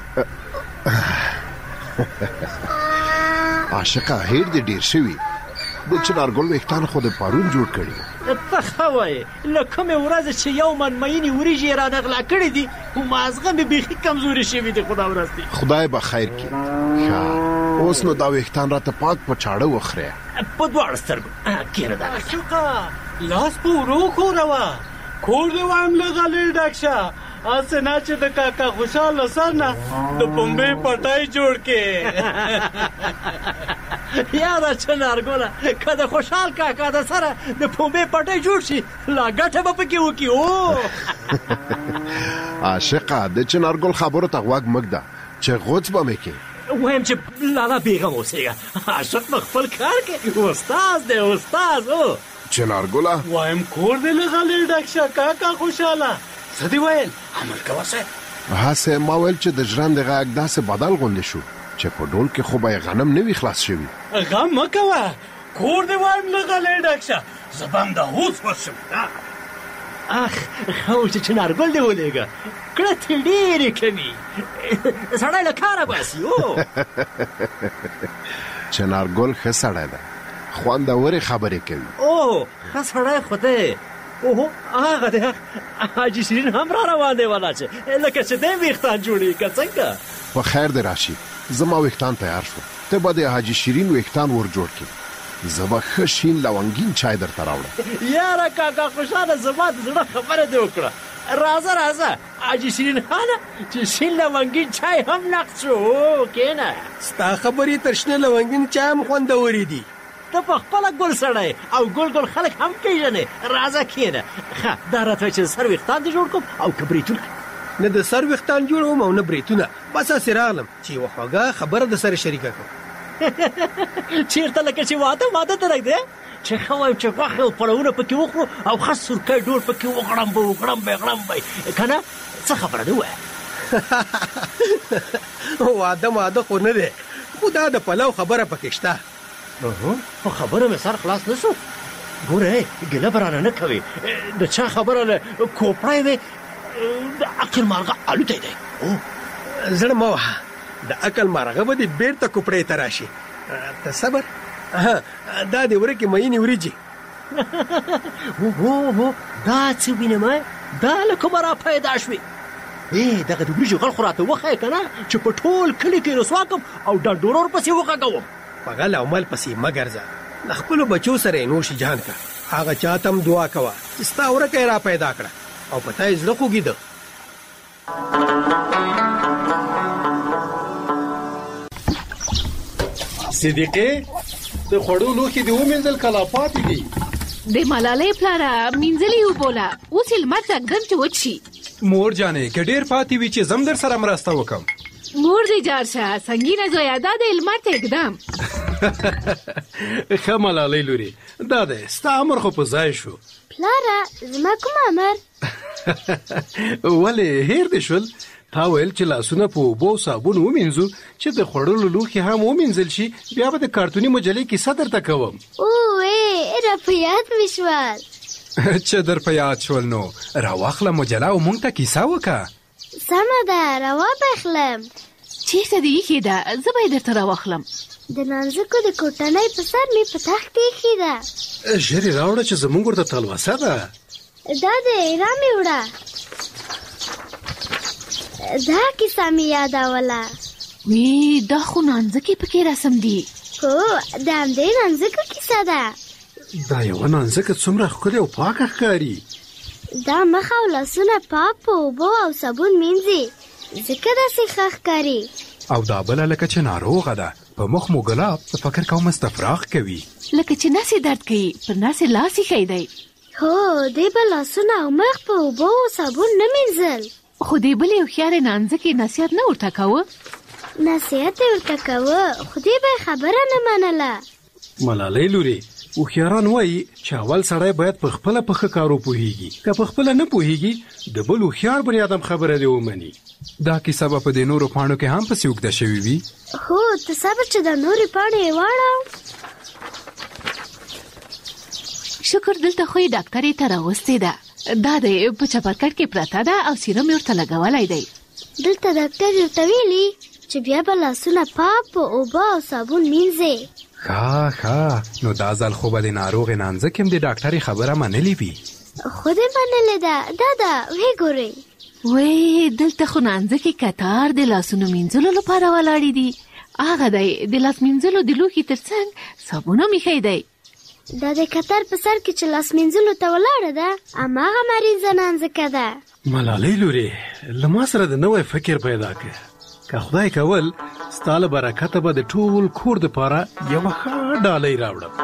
[SPEAKER 10] عاشقه هیر دې ډېر شوي، د چنارګل ویښتان خو د پرون جوړ کړي.
[SPEAKER 8] ته ښه وایې، له کومې ورځې چې یو من مینې وریجې یې رانه غلا کړي دي، مازغه مې بیخي کمزوري شوي دي. خدا ورځ دي
[SPEAKER 10] خدای به خیر کړي. ښه اوس نو دا ویښتان راته پاک په چاړه وخورې.
[SPEAKER 8] په دواړو سترګو کېنه. دا عاشقه لاس په ورو ښوروه، کور دې وایم له غلې ډک شه، هسې نه چې د کاکا خوشحاله سر نه د پنبې پټی جوړ کې. یاده چنارګله که د خوشحال کاکا د سره د پنبې پټی جوړ شي لا ګټه به پکې وکړي. او
[SPEAKER 10] عاشقه د چنارګل خبرو ته غوږ مږده چې غوڅ به مې کې.
[SPEAKER 8] وایم چې لالا بېغم اوسېږه، عاشق به خپل کار کې استاز دی استاز. او
[SPEAKER 10] چنارګله
[SPEAKER 8] وایم کور دې له غلې ډک شه کاکا خوشحاله. څه دې ویل؟ عمل کوه صاحب.
[SPEAKER 10] هسې ما ویل چې د ژرندې غږ داسې بدل غوندې شو چې په ډول کې خو به یې غنم نه وي خلاص شوي.
[SPEAKER 8] غم مه کوه، کور دې وایم له غلې ډک شه، زه به هم د اوس ورشم. اخ ښه و چې چنارګل دې ولېږه، کړتې ډېرې کوي، سړی له کاره باسي. او
[SPEAKER 10] چنارګل ښه سړی ده، خوندورې خبرې کوي.
[SPEAKER 8] او ښه سړی خو دی. اوهو هغه دی حاجي شیرین هم را روان دی والا چې لکه چې دی ویښتان جوړوي که څنګه.
[SPEAKER 10] په خیر دې راشي، زما ویښتان تیار شو، ته به د حاجي شیرین ویښتان ور جوړ کړي. زه به ښه شین لونګین چای درته راوړم.
[SPEAKER 8] یاره کاکا خوشحاله زما د زړه خبره دې وکړه. راځه راځه حاجي شیرین خانه چې شین لونګین چای هم نقد شو. کېنه
[SPEAKER 23] ستا خبرې تر شنه لونګین چای هم خوندورې دي.
[SPEAKER 8] ته په خپله ګل سړی او ګل ګل خلک هم پېژنې. راځه کښېنه. ښه دا راته چې د سر ویښتان دې جوړ کړم او که بریتونه.
[SPEAKER 23] نه د سر ویښتان جوړوم او نه بریتونه، بس هسې راغلم چې یوه خوږه خبره د سره شریکه کړم.
[SPEAKER 8] چېرته لکه چې واده واده درک دی چې ښه وایم چې غوښې او پړونه پکې وخورو او ښه سورکی ډول پکې وغړمبه وغړمبه غړمبه که نه څه خبره دې ووایه.
[SPEAKER 23] واده واده خو نه دی، خو دا د پلو خبره پکې شته.
[SPEAKER 8] په خبره مې سر خلاص نه شو. ګوره ګیله به رانه نه کوې، د چا خبره له کوپړی وې د عقل مارغه الوتی دی.
[SPEAKER 23] زړه مه وهه، د عقل مارغه به دې بېرته کوپړۍ ته راشي. ته صبر
[SPEAKER 8] دا د ورکې مینې وریجې هو هو دا څه وینم دا له کومه را پیدا شوې ای دغه د وریجو غل خو راته وښیه که نه چې په ټول کلي کې رسوا کړم او ډنډورور پسې وغږوم په غل او مل پسې مه ګرځه له خپلو بچو سره یې نوش جهان که هغه چا ته هم دعا کوه چې ستا ورکه یې را پیدا کړه او په تا یې زړه خوږېده
[SPEAKER 23] صدیقې د خوړو لوښي دې ومینځل که لا پاتې دي
[SPEAKER 24] د ملالۍ پلاره مینځلي وبوله اوس یې لمر ته ګرم چې وچشي
[SPEAKER 25] مور جانې که ډېر پاتې وي چې زم در سره مرسته وکړم
[SPEAKER 24] مور دې جار شه سنګینه زویه دا د لمر ته اقدام
[SPEAKER 23] ښه ملالۍ لورې دا دی ستا امر خو په ځای شو
[SPEAKER 7] پلاره زما کوم امر
[SPEAKER 23] ولې هیر دې شول تا ویل چې لاسونه په اوبو او صابون ومینځو چې د خوړلو لوښي هم ومینځل شي بیا به د کارتوني مجلې کیسه درته کوم
[SPEAKER 7] اوې را په یاد مې شول
[SPEAKER 25] چې در په یاد شول نو راواخله مجله او موږ ته کیسه وکړه
[SPEAKER 7] سمه ده راواخلم
[SPEAKER 24] چېرته دې ایښې ده زه به یې درته راواخلم
[SPEAKER 7] د نانځکو د کوټنۍ په سر مې په تخت ایښې ده
[SPEAKER 23] ژر یې راوړه چې زموږ ورته تلوسه ده
[SPEAKER 7] دا دی را مې وړه دا کیسه مې یادوله
[SPEAKER 24] وی دا خو نانځکې پکې رسم دي
[SPEAKER 7] هو د همدې نانځکو کیسه ده
[SPEAKER 23] دا یوه نانځکه څومره ښکلې او پاکه ښکاري
[SPEAKER 7] دا مخ او لاسونه پاک په اوبو او صابون مینځي ځکه داسې ښه ښکاري
[SPEAKER 25] او دا بله لکه چې ناروغه ده په مخ مو ګلاب فکر کوم استفراغ کوي
[SPEAKER 24] لکه چې نس یې درد کوي پر نس یې لاس ایښی دی
[SPEAKER 7] هو دې به لاسونه او مخ په اوبو او صابون نه مینځل
[SPEAKER 24] خو دې بلې هوښیارې نانځکې نصیحت نه ورته کوه
[SPEAKER 7] نصیحت یې ورته کوه خو دې به یې خبره نه منله
[SPEAKER 23] ملالۍ لورې هوښیاران وایي چې اول سړی باید په خپله په ښه کار وپوهېږي که په خپله نه پوهېږي د بل هوښیار بني ادم خبره دې ومني
[SPEAKER 25] دا کیسه به په دې نورو پاڼو کې هم پسې اوږده شوې وي
[SPEAKER 7] هو ته صبر چې د نورې پاڼې یې واړو
[SPEAKER 24] شکر دلته خو یې ډاکټرې ته راوستې ده دا دی په چپرکټ کې پرته ده او سیروم یې ورته لګولی دی
[SPEAKER 7] دلته ډاکټر ورته ویلي چې بیا به لاسونه پاک په اوبه او صابون مینځې
[SPEAKER 25] ښه ښه نو دا ځل خو به د ناروغې نانځکې هم د ډاکټرې خبره منلې وي
[SPEAKER 7] خو دې منلې ده دا ده ویې ګورئ
[SPEAKER 24] وی دلته خو نانځکې کتار د لاسونو مینځلو لپاره ولاړې دي هغه دی د لاس مینځلو د لوښي تر څنګ صابون هم ایښی دی
[SPEAKER 7] دا د کتر په سر کې چې لاس مینځلو ته ولاړه ده هماغه مریضه نانځکه ده
[SPEAKER 23] ملالۍ لورې له ما سره د نوی فکر پیدا کړه که خدای کول ستا له برکته به د ټول کور دپاره یوه ښه ډالۍ راوړم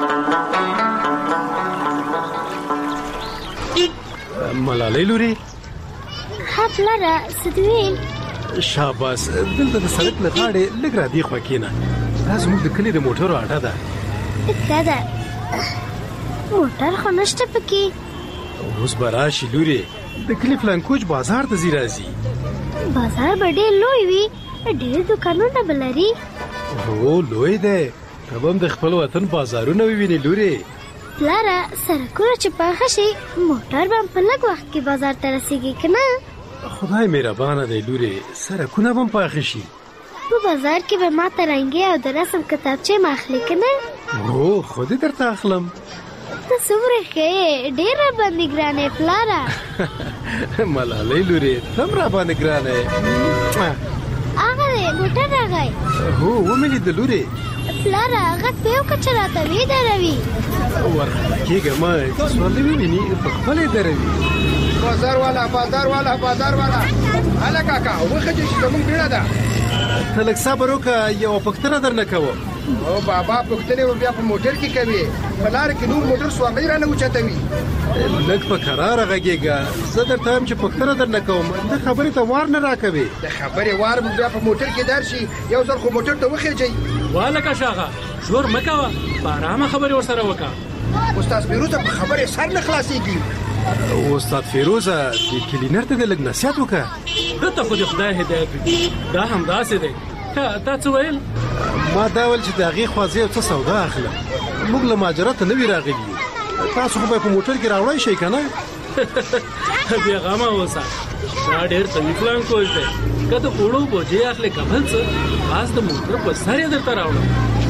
[SPEAKER 23] ملالۍ لورې
[SPEAKER 7] ها پلاره څه دې ویل
[SPEAKER 23] شاباس دلته د سړک له غاړې لږ را دې خوا کښېنه دا زموږ د کلي د موټرو اډه ده
[SPEAKER 7] ښه ده موټر خو نشته پکې
[SPEAKER 23] اوس به راشي لورې د کلي فلانکوچ بازار ته ځي راځي
[SPEAKER 7] بازار به ډېر لوی وي ډېر دوکانونه به لري
[SPEAKER 23] هو لوی دی ته به هم د خپل وطن بازارونه ووینې لورې
[SPEAKER 7] پلاره سړکونه چې پاخه شي موټر به هم په لږ وخت کې بازار ته رسېږي که نه
[SPEAKER 23] خدای مهربانه دی لورې سړکونه به هم پاخه شي
[SPEAKER 7] په بازار کې به ما ته رنګې او د رسم کتابچې ما اخلي که نه
[SPEAKER 23] هو خو دې درته اخلم
[SPEAKER 7] ته څومره ښه یې ډېر راباندې ګران یې پلاره
[SPEAKER 23] ملالۍ لورې ته هم راباندې ګرانه یې
[SPEAKER 7] هغه دی موټر راغی
[SPEAKER 23] هو ومې لیده لورې
[SPEAKER 7] پلاره غږ په یو کچه راته ویدروي
[SPEAKER 23] ورخطا کېږه مه چې سورلي وویني په خپله یې دروي
[SPEAKER 11] بازار والا بازار والا بازار والا هله کاکا وښه چې زموږ بیړه ده
[SPEAKER 23] ته لږ صبر وکړه یوه پوښتنه درنه کوم
[SPEAKER 11] او بابا پوښتنې به بیا په موټر کې کوي په لاره کې نور موټر سوارلۍ رانه اوچتوي
[SPEAKER 23] لږ په کراره غږېږه زه درته وایم چې پوښتنه درنه کوم ته خبرې ته وار نه راکوې
[SPEAKER 11] د خبرې وار به بیا په موټر کې در شي یو ځل خو موټر ته وخېجئ
[SPEAKER 12] والکه شاغه شور مه کوه په ارامه خبرې ورسره وکړه
[SPEAKER 11] استاد فیروزه په خبرې سر نه خلاصېږي
[SPEAKER 23] استاد فیروزه د کلینر ته دې لږ نصیحت وکړه
[SPEAKER 12] دته خو د خدای هدایت وي دا همداسې دی تا څه ویل
[SPEAKER 23] ما دا ویل چې د هغې خوا زه یو څه سودا اخلم موږ له مهاجرت ته نه وي راغلي تاسو خو به یې په موټر کې راوړی شئ که نه
[SPEAKER 12] بېغمه اوسه دا ډېر قوي پلان کوچ دی که د اوړو بوجۍ اخلې که بل څه خاص د موټر په سر یې درته راوړم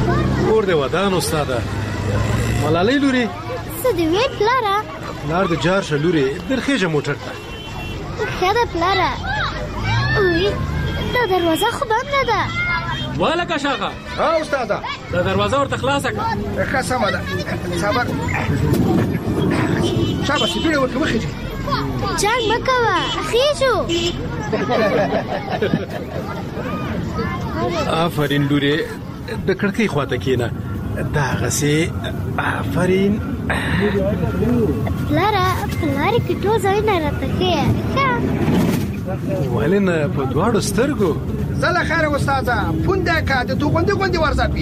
[SPEAKER 23] کور دې ودان استاده. ملالۍ لوري
[SPEAKER 7] څه دې وې پلاره؟
[SPEAKER 23] پلار د جار شه لوري درخېږه موټر ته.
[SPEAKER 7] ښه ده پلاره. اوی دا دروازه خو بنده ده.
[SPEAKER 12] والکه شاغه.
[SPEAKER 11] ها استاده
[SPEAKER 12] دا دروازه ورته خلاصه کړه.
[SPEAKER 11] ښه سمه ده. صبر. شاباس بیړه وکړه وخېږه.
[SPEAKER 7] جنګ مه کوه خېږو.
[SPEAKER 23] آفرین لوري د کړکۍ خواته کېنه. دغسې آفرین.
[SPEAKER 7] پلاره پلارې که ټول ځایونه راته ښیه. ښه
[SPEAKER 23] ولې نه په دواړو سترګو.
[SPEAKER 11] زه له خیره استاده پونده که د توغندي غوندې ورځپي.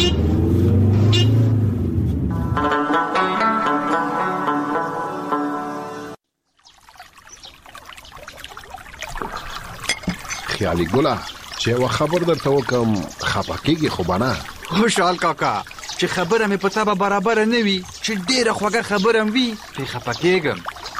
[SPEAKER 10] خیالي ګله چې یوه خبر درته وکړم خفه کېږي خو به نه.
[SPEAKER 22] خوشحال کاکا چې خبره مې په تا به برابره نه وي چې ډېره خوږه خبره هم وي پرې خفه کېږم.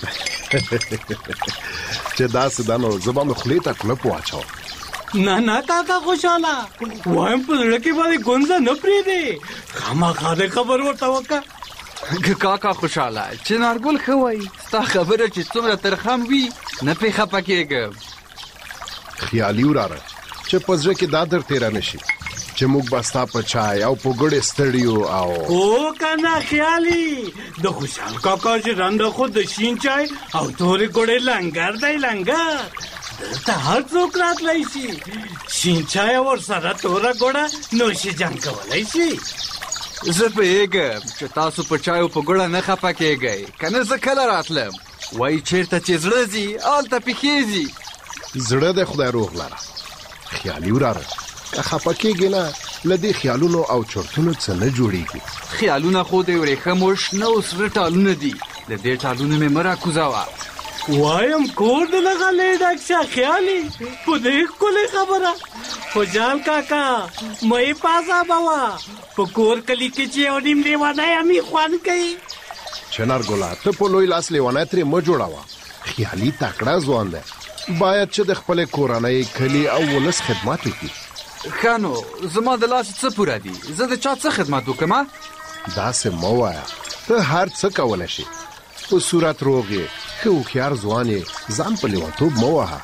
[SPEAKER 10] چې داسې ده نو زه به مې خولې ته کلپ واچوم.
[SPEAKER 12] نه نه کاکا خوشحاله وایم په زړه کې باندې ګونځه نه پرېږدې. خامخا دې خبر ورته وکړه.
[SPEAKER 22] کاکا خوشحاله چې نارګل ښه وایي ستا خبره چې څومره ترخه هم وي نه پرې خفه کېږم.
[SPEAKER 10] خیالي وراره چې په زړه کې دا در تېره نه شي چې موږ به ستا په چای او په ګوړې ستړي یو. او
[SPEAKER 12] او که نه خیالي د خوشحال کاکا ژرنده خو د شین چای او تورې ګوړې لنګر دی لنګر. دلته هر څوک راتلی شي. شین چای ورسره توره ګوړه نوشي جنګ کولی شي.
[SPEAKER 22] زه پوهېږم چې تاسو په چای او په ګوړه نه خفه کېږئ که نه زه کله راتلم. وایي چېرته چې زړه ځي هلته پښې ځي.
[SPEAKER 10] زړه د خدای روغ لره. خیالي وراره که خفه کېږي نه له دې خیالونو او چرتونو څه نه جوړېږي.
[SPEAKER 22] خیالونه خو د ورېښمو شنه او سره ټالونه دي. د دې ټالونو مې مه راکوزوه.
[SPEAKER 12] وایم کور د لغلې ډک شه خیالي په دې ښکلې خبره. خوشحال کاکا مه یې پازابوه. په کور کلي کې چې یو نیم لیونی همې خوند کوي.
[SPEAKER 10] چنارګله ته په لوی لاس لیونی ترې مه جوړوه. خیالي تکړه ځوان دی باید چې د خپلې کورنۍ کلي او ولس خدمت وکړي.
[SPEAKER 22] ښه نو زما د لاس څه پوره دي زه د چا څه خدمت وکړم؟
[SPEAKER 10] داسې مه وایه ته هر څه کولی شي. په صورت روغ یې ښه هوښیار ځوان یې ځان په لیونتوب مه وهه.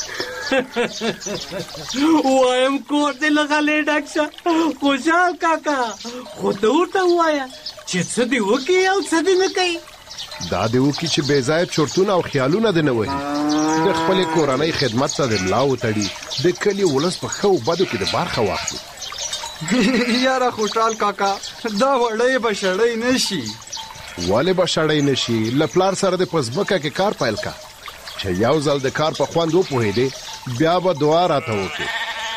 [SPEAKER 12] وایم کور دې له غلې ډک شه خوشحال کاکا خو ته ورته ووایه چې څه دې وکړي او څه دې نه کوي.
[SPEAKER 10] دا دې وکړي چې بې ځایه چرتونه او خیالونه دې نه وهي. د خپلې کورنۍ خدمت ته د ملا وتړي. د کلي ولس په ښه او بدو کې د برخه واخلي.
[SPEAKER 22] یاره خوشحال کاکا دا وړی به شړی نه شي.
[SPEAKER 10] ولې به شړی نه شي؟ له پلار سره دې په ځمکه کې کار پیل کا چې یو ځل د کار په خوند وپوهېدې بیا به دعا راته وکړې.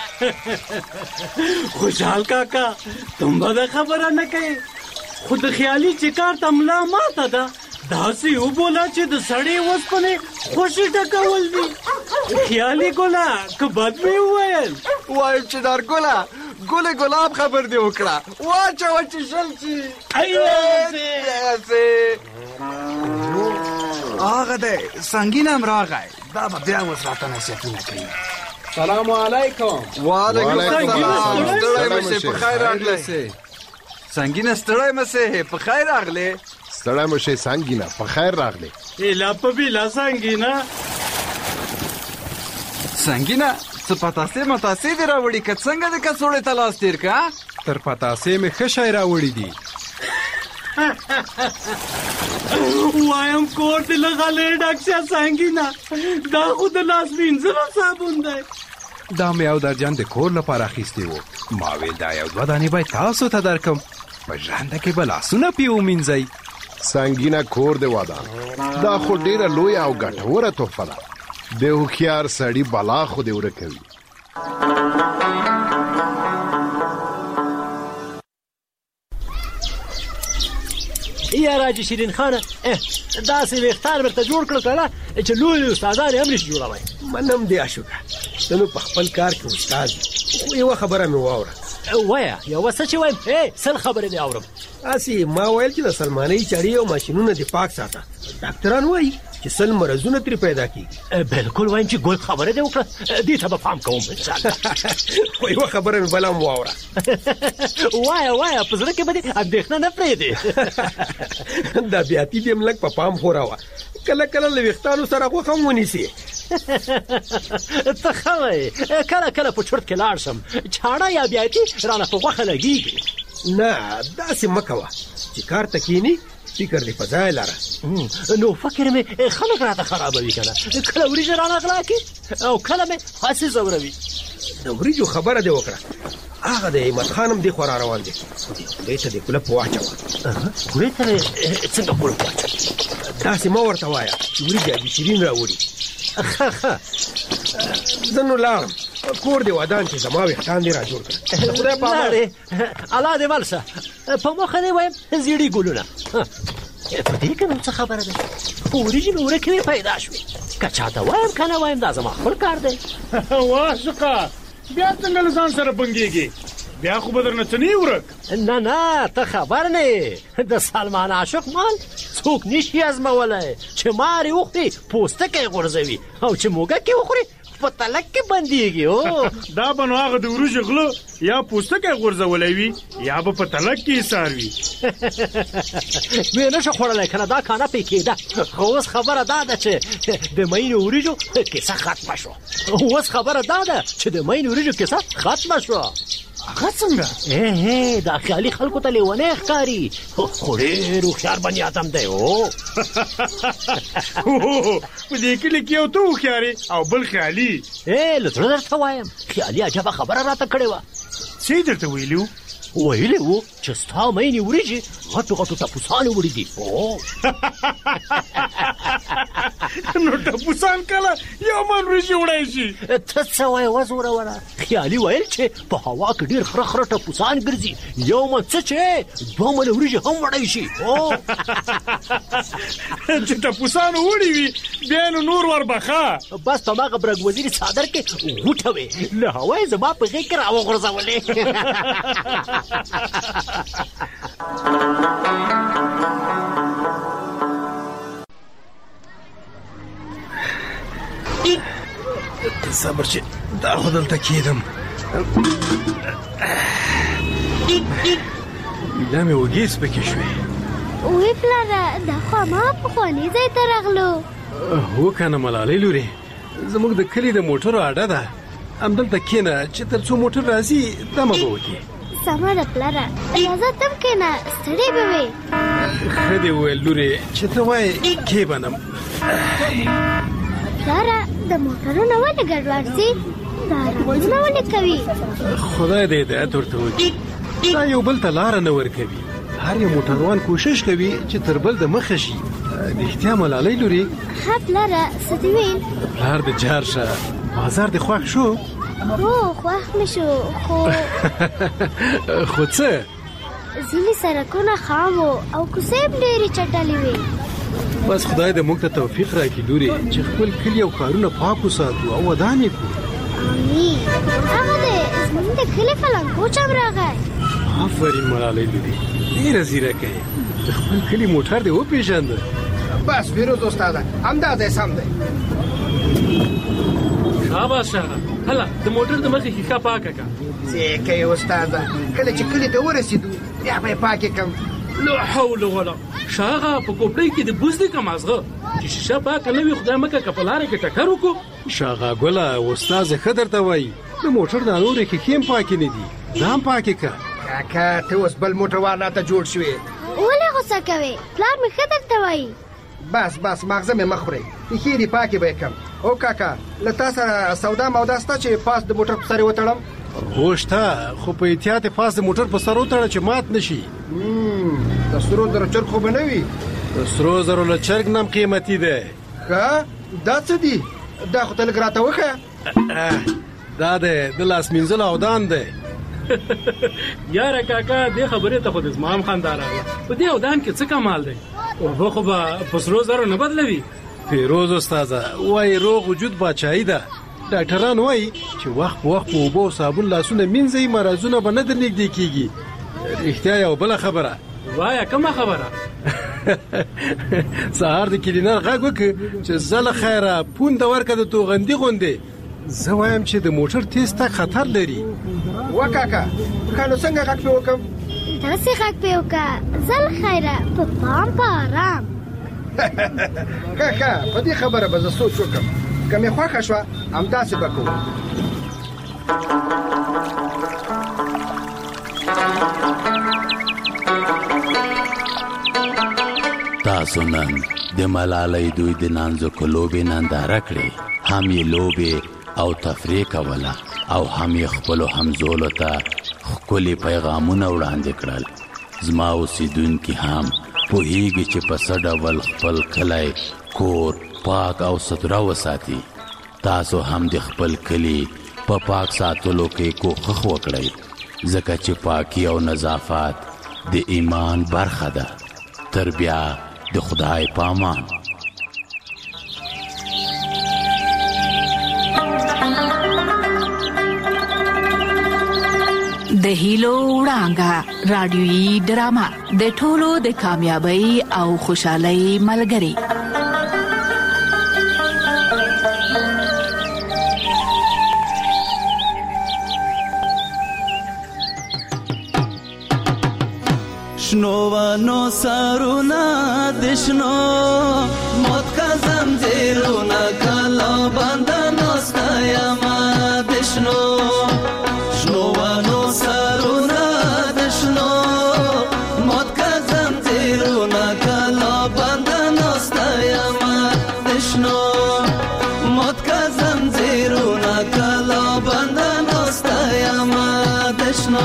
[SPEAKER 12] خوشحال کاکا تم به دا خبره نه کوې خو د خیالي چې کار ته ملا ماته ده داسې وبوله چې د سړې اوسپنې خوشې ټکول دي. خیالي ګله که بد مې وویل
[SPEAKER 22] وایم چې نارګله ګل ګلاب خبر دې وکړه واچوه چې شل شي. هغه دی سنګین هم راغی دا به بیا اوس راته نصیحتونه کوي.
[SPEAKER 25] سلام علیکم.
[SPEAKER 22] وعلیکم السلام. ستړی مشې په خیر راغلی. سنګینه ستړی مشې په خیر راغلی.
[SPEAKER 10] ستړی مشې سنګینه په خیر راغلی.
[SPEAKER 12] ایلا په بیلا سنګینه
[SPEAKER 22] سنګینه څه پتاسې متاسې دې راوړي که څنګه د کڅوړې ته لاس تېر که؟
[SPEAKER 25] تر پتاسې مې ښه شی راوړي دي.
[SPEAKER 12] وایم کور دې له غلې ډک شه سنګینه دا خو د لاس وینځلو صابون دی.
[SPEAKER 25] دا مې یو درجن د کور لپاره اخیستی و. ما ویل دا یو دوه دانې باید تاسو ته درکم په ژرنده کې به لاسونه پې ومینځئ.
[SPEAKER 10] سنګینه کور دې ودان دا خو ډېره لویه او ګټوره تحفه ده. د هوښیار سړي بلا خو دې ورکوي.
[SPEAKER 8] یا راجي شیرین خانه داسې ویښتان ورته جوړ کړه کنه چې لوی استادان یې هم نشي جوړوی.
[SPEAKER 23] منم دې اشوکه ته نو په خپل کار کې استاد خو یوه خبره مې واوره
[SPEAKER 8] وایه یوه څه چې وایم سل خبرې دې اورم.
[SPEAKER 13] اسې ما ویل چې د سلمانۍ چړې او ماشینونه دې پاک ساته. ډاکټران وایي چې سل مرضونه ترې پیدا کېږي.
[SPEAKER 8] بالکل وایم چې ګل خبره دې وکړه، دې ته به پام کوم انشاءالله.
[SPEAKER 13] خو یوه خبره مې بله هم واوره.
[SPEAKER 8] وایه وایه په زړه کې به دې اندېښنه نه پرېږدې.
[SPEAKER 13] دا بیاتي دې هم لږ په پام خوراوه، کله کله له ویښتانو سره غوښه هم ونیسي.
[SPEAKER 8] ته ښه وایې، کله کله په چرت کې لاړ شم، چاړه یا بیاتي رانه په غوښه لګېږي.
[SPEAKER 13] نه داسې مه کوه چې کار ته کښېني فکر دې په ځای لره.
[SPEAKER 8] نو فکر مې خلک راته خرابوي که نه، کله وریجې رانه غلا کړي او کله مې هسې ځوروي.
[SPEAKER 13] د وریجو خبره دې وکړه، هغه د احمد خان هم دې خوا را روان دی. خولې ته دې کولپ واچوه.
[SPEAKER 8] خولې ته مې څنګه کولپ واچوه؟
[SPEAKER 13] داسې مه ورته وایه چې وریجې ابي شیرین راوړي.
[SPEAKER 8] ښه ښه
[SPEAKER 13] زه نو لاړم، کور دې ودان چې زما ویښتان دې را جوړ کړه. خدای په امان.
[SPEAKER 8] الله دې مل شه. په مخه دې وایم زیړي ګلونه. په دې کې نو څه خبره ده؟ وریجې مې ورکې وې پیدا شوې، که چاته وایم که نه وایم دا زما خپل کار دی.
[SPEAKER 12] واشقه بیا څنګه له ځان سره بنګېږي؟ بیا خو به درنه څه نه ورک.
[SPEAKER 8] نه نه ته خبر نه د سلمان عاشق مال څوک نشي ازمولی چې مار یې وخوري پوستکی غورځوي او چې موږک یې وخوري په تلک کې بندېږي.
[SPEAKER 12] دا به نو هغه د وریجو غله یا پوستکی غورځولی وي یا به په تلک کې ایسار وي.
[SPEAKER 8] ویې نشه خوړلی که نه دا کانه پې کېده. خو اوس خبره دا ده چې د مینو وریجو کیسه ختمه شوه. اوس خبره دا ده چې د مینو وریجو کیسه ختمه شوه.
[SPEAKER 12] هغه څنګه؟
[SPEAKER 8] اه دا خیالي خلکو ته لیونی ښکاري، خو ډېر هوښیار بني ادم دی. او
[SPEAKER 12] په دې کلي کې یو ته هوښیارې او بل خیالي.
[SPEAKER 8] ای له زړه درته وایم خیالي عجبه خبره راته کړې وه.
[SPEAKER 12] څه یې درته ویلي وو؟
[SPEAKER 8] ویلې وو چې ستا مینې وریجې غټو غټو ټپوسانې وړي دي.
[SPEAKER 12] نو ټپوسان کله یو من وریجې وړی شي؟
[SPEAKER 8] ته څه وایې وزوروره؟ خیالي ویل چې په هوا کې ډېر خره خره ټپوسان ګرځي، یو من څه چې دوه منه وریجې هم وړی شي.
[SPEAKER 12] چې ټپوسانو وړي وي بیا نو نور وربخه.
[SPEAKER 8] بس په مغه برګ وزیري څادر کې غوټه وې له هوا یې زما په غېږ کې راوغورځولې.
[SPEAKER 13] صبر چې دا خو دلته کېدم. بیا مې وږې سپکې شوې.
[SPEAKER 7] وی پلاره دا خو ما پخواني ځای ته راغلو.
[SPEAKER 13] هو که نه ملالۍ لورې، زموږ د کلي د موټرو اډه ده، همدلته کښېنه چې تر څو موټر راځي دمه به وکړي.
[SPEAKER 7] سمه ده پلاره، راځه تم کښېنه ستړې به وې.
[SPEAKER 13] ښه دې وویل لورې چې ته وایې کښېبنم.
[SPEAKER 7] پلاره د موټرونه ولې ګډوډ سي؟ دا رنګونه ولې کوي؟
[SPEAKER 13] خدای دې هدایت ورته وکړي. دا یو بل ته لاره نه ورکوي. هر یو موټروان کوشش کوي چې تر بل د مخه شي. رښتیا ملالۍ لورې؟
[SPEAKER 7] ښه پلاره څه دې ویل؟
[SPEAKER 13] پلار دې جار شه، بازار دې خوښ شو؟
[SPEAKER 7] هو خوښ مې شو، خو
[SPEAKER 13] خو څه؟
[SPEAKER 7] ځینې سړکونه خام وو او کوڅې هم ډېرې چټلې وې.
[SPEAKER 13] بس خدای دې موږ ته توفیق راکړي لورې چې خپل کلي او ښارونه پاک وساتو او ودان یې کړو.
[SPEAKER 7] امین. هغه دی زموږ د کلي فلنګوچ هم راغی.
[SPEAKER 13] آفرین ملالۍ لورې، ډېره ځیرکه یې. د خپل کلي موټر دې وپېژانده.
[SPEAKER 11] بس فیروز استاده همدا دی سم دی.
[SPEAKER 12] شاباش شاغه، هله د موټر د مخې ښیښه پاکه کړه.
[SPEAKER 11] څه کوې استاده؟ کله چې کلي ته ورسېدو بیا به یې پاکې کړم.
[SPEAKER 12] لا حول ولا شاغه په کوپړۍ کې د بوز دی که مازغه چې شیشه پاکه نه وي خدای مکه که په لاره کې ټکر وکړو.
[SPEAKER 13] شاغه ګله استاذ ښه درته وایي د موټر دا نورې ښیښې هم پاکې نه دي، دا هم پاکې کړه.
[SPEAKER 11] کاکا ته اوس بل موټروان راته جوړ شوې.
[SPEAKER 7] ولې غوسه کوې؟ پلار مې ښه درته وایي.
[SPEAKER 11] بس بس ماغزه مې مه خورئ، ښیښې دې پاکې به یې کړم. او کاکا له تا سره سودا مودا شته چې پاس د موټر په سر یې وتړم؟
[SPEAKER 13] هو شته، خو په احتیاط یې پاس د موټر په سر وتړه چې مات نه شي.
[SPEAKER 11] د سرو زرو چرګ خو به نه وي؟
[SPEAKER 13] د سرو زرو له چرګ نه هم قیمتي دی.
[SPEAKER 11] ښه دا څه دي؟ دا خو ته لږ راته وښیه.
[SPEAKER 13] دا دی د لاس مینځلو اودان دی.
[SPEAKER 12] یاره کاکا دې خبرې ته خو د زما هم خندا راغله. په دې اودان کې څه کمال دی؟ اوبه خو به په سرو زرو نه بدلوي.
[SPEAKER 13] فیروز استاذه وایي روغ وجود باچایي ده، ډاکټران وایي چې وخت په وخت په اوبو او صابون لاسونه مینځئ مرضونه به نه در نږدې کېږي. رښتیا یو بله خبره
[SPEAKER 8] وایه کومه خبره؟
[SPEAKER 13] سهار د کلینر غږ وکړه چې زه له خیره پونده ورکړه د توغندي غوندې. زه وایم چې د موټر تیز تګ خطر لري.
[SPEAKER 11] وا کاکا ښه نو څنګه غږ پې وکړم؟
[SPEAKER 7] داسې غږ پې وکړه زه له خیره په پام په ارام.
[SPEAKER 11] ښه ښه په دې خبره به زه سوچ وکړم. که مې خوښه شوه همداسې به کوو.
[SPEAKER 6] تاسو نن د ملالۍ دوی د نانځکو لوبې ننداره کړې. هم یې لوبې او تفریح کوله او هم یې خپلو همزولو ته ښکلي پیغامونه وړاندې کړل. زما اوسیدونکي هم پوهیږي چې په څه ډول خپل کلی کور پاک او سوتره وساتي. تاسو هم د خپل کلي په پا پاک ساتلو کې کوښښ وکړئ ځکه چې پاکي او نظافت د ایمان برخه ده. تر بیا د خدای پامان.
[SPEAKER 14] د هیلو وړانګه رادیویي ډرامه د ټولو د کامیابی او خوشحالۍ ملګری.
[SPEAKER 15] شنوانو سرونا دشنو موت کا زنجیرونا کلا بندنو ستایما دشنو. شنوانو سرونا دشنو موت کا زنجیرونا کلا بندنو ستایما دشنو. موت کا زنجیرونا کلا بندنو ستایما دشنو.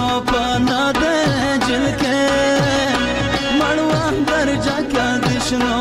[SPEAKER 15] Krishna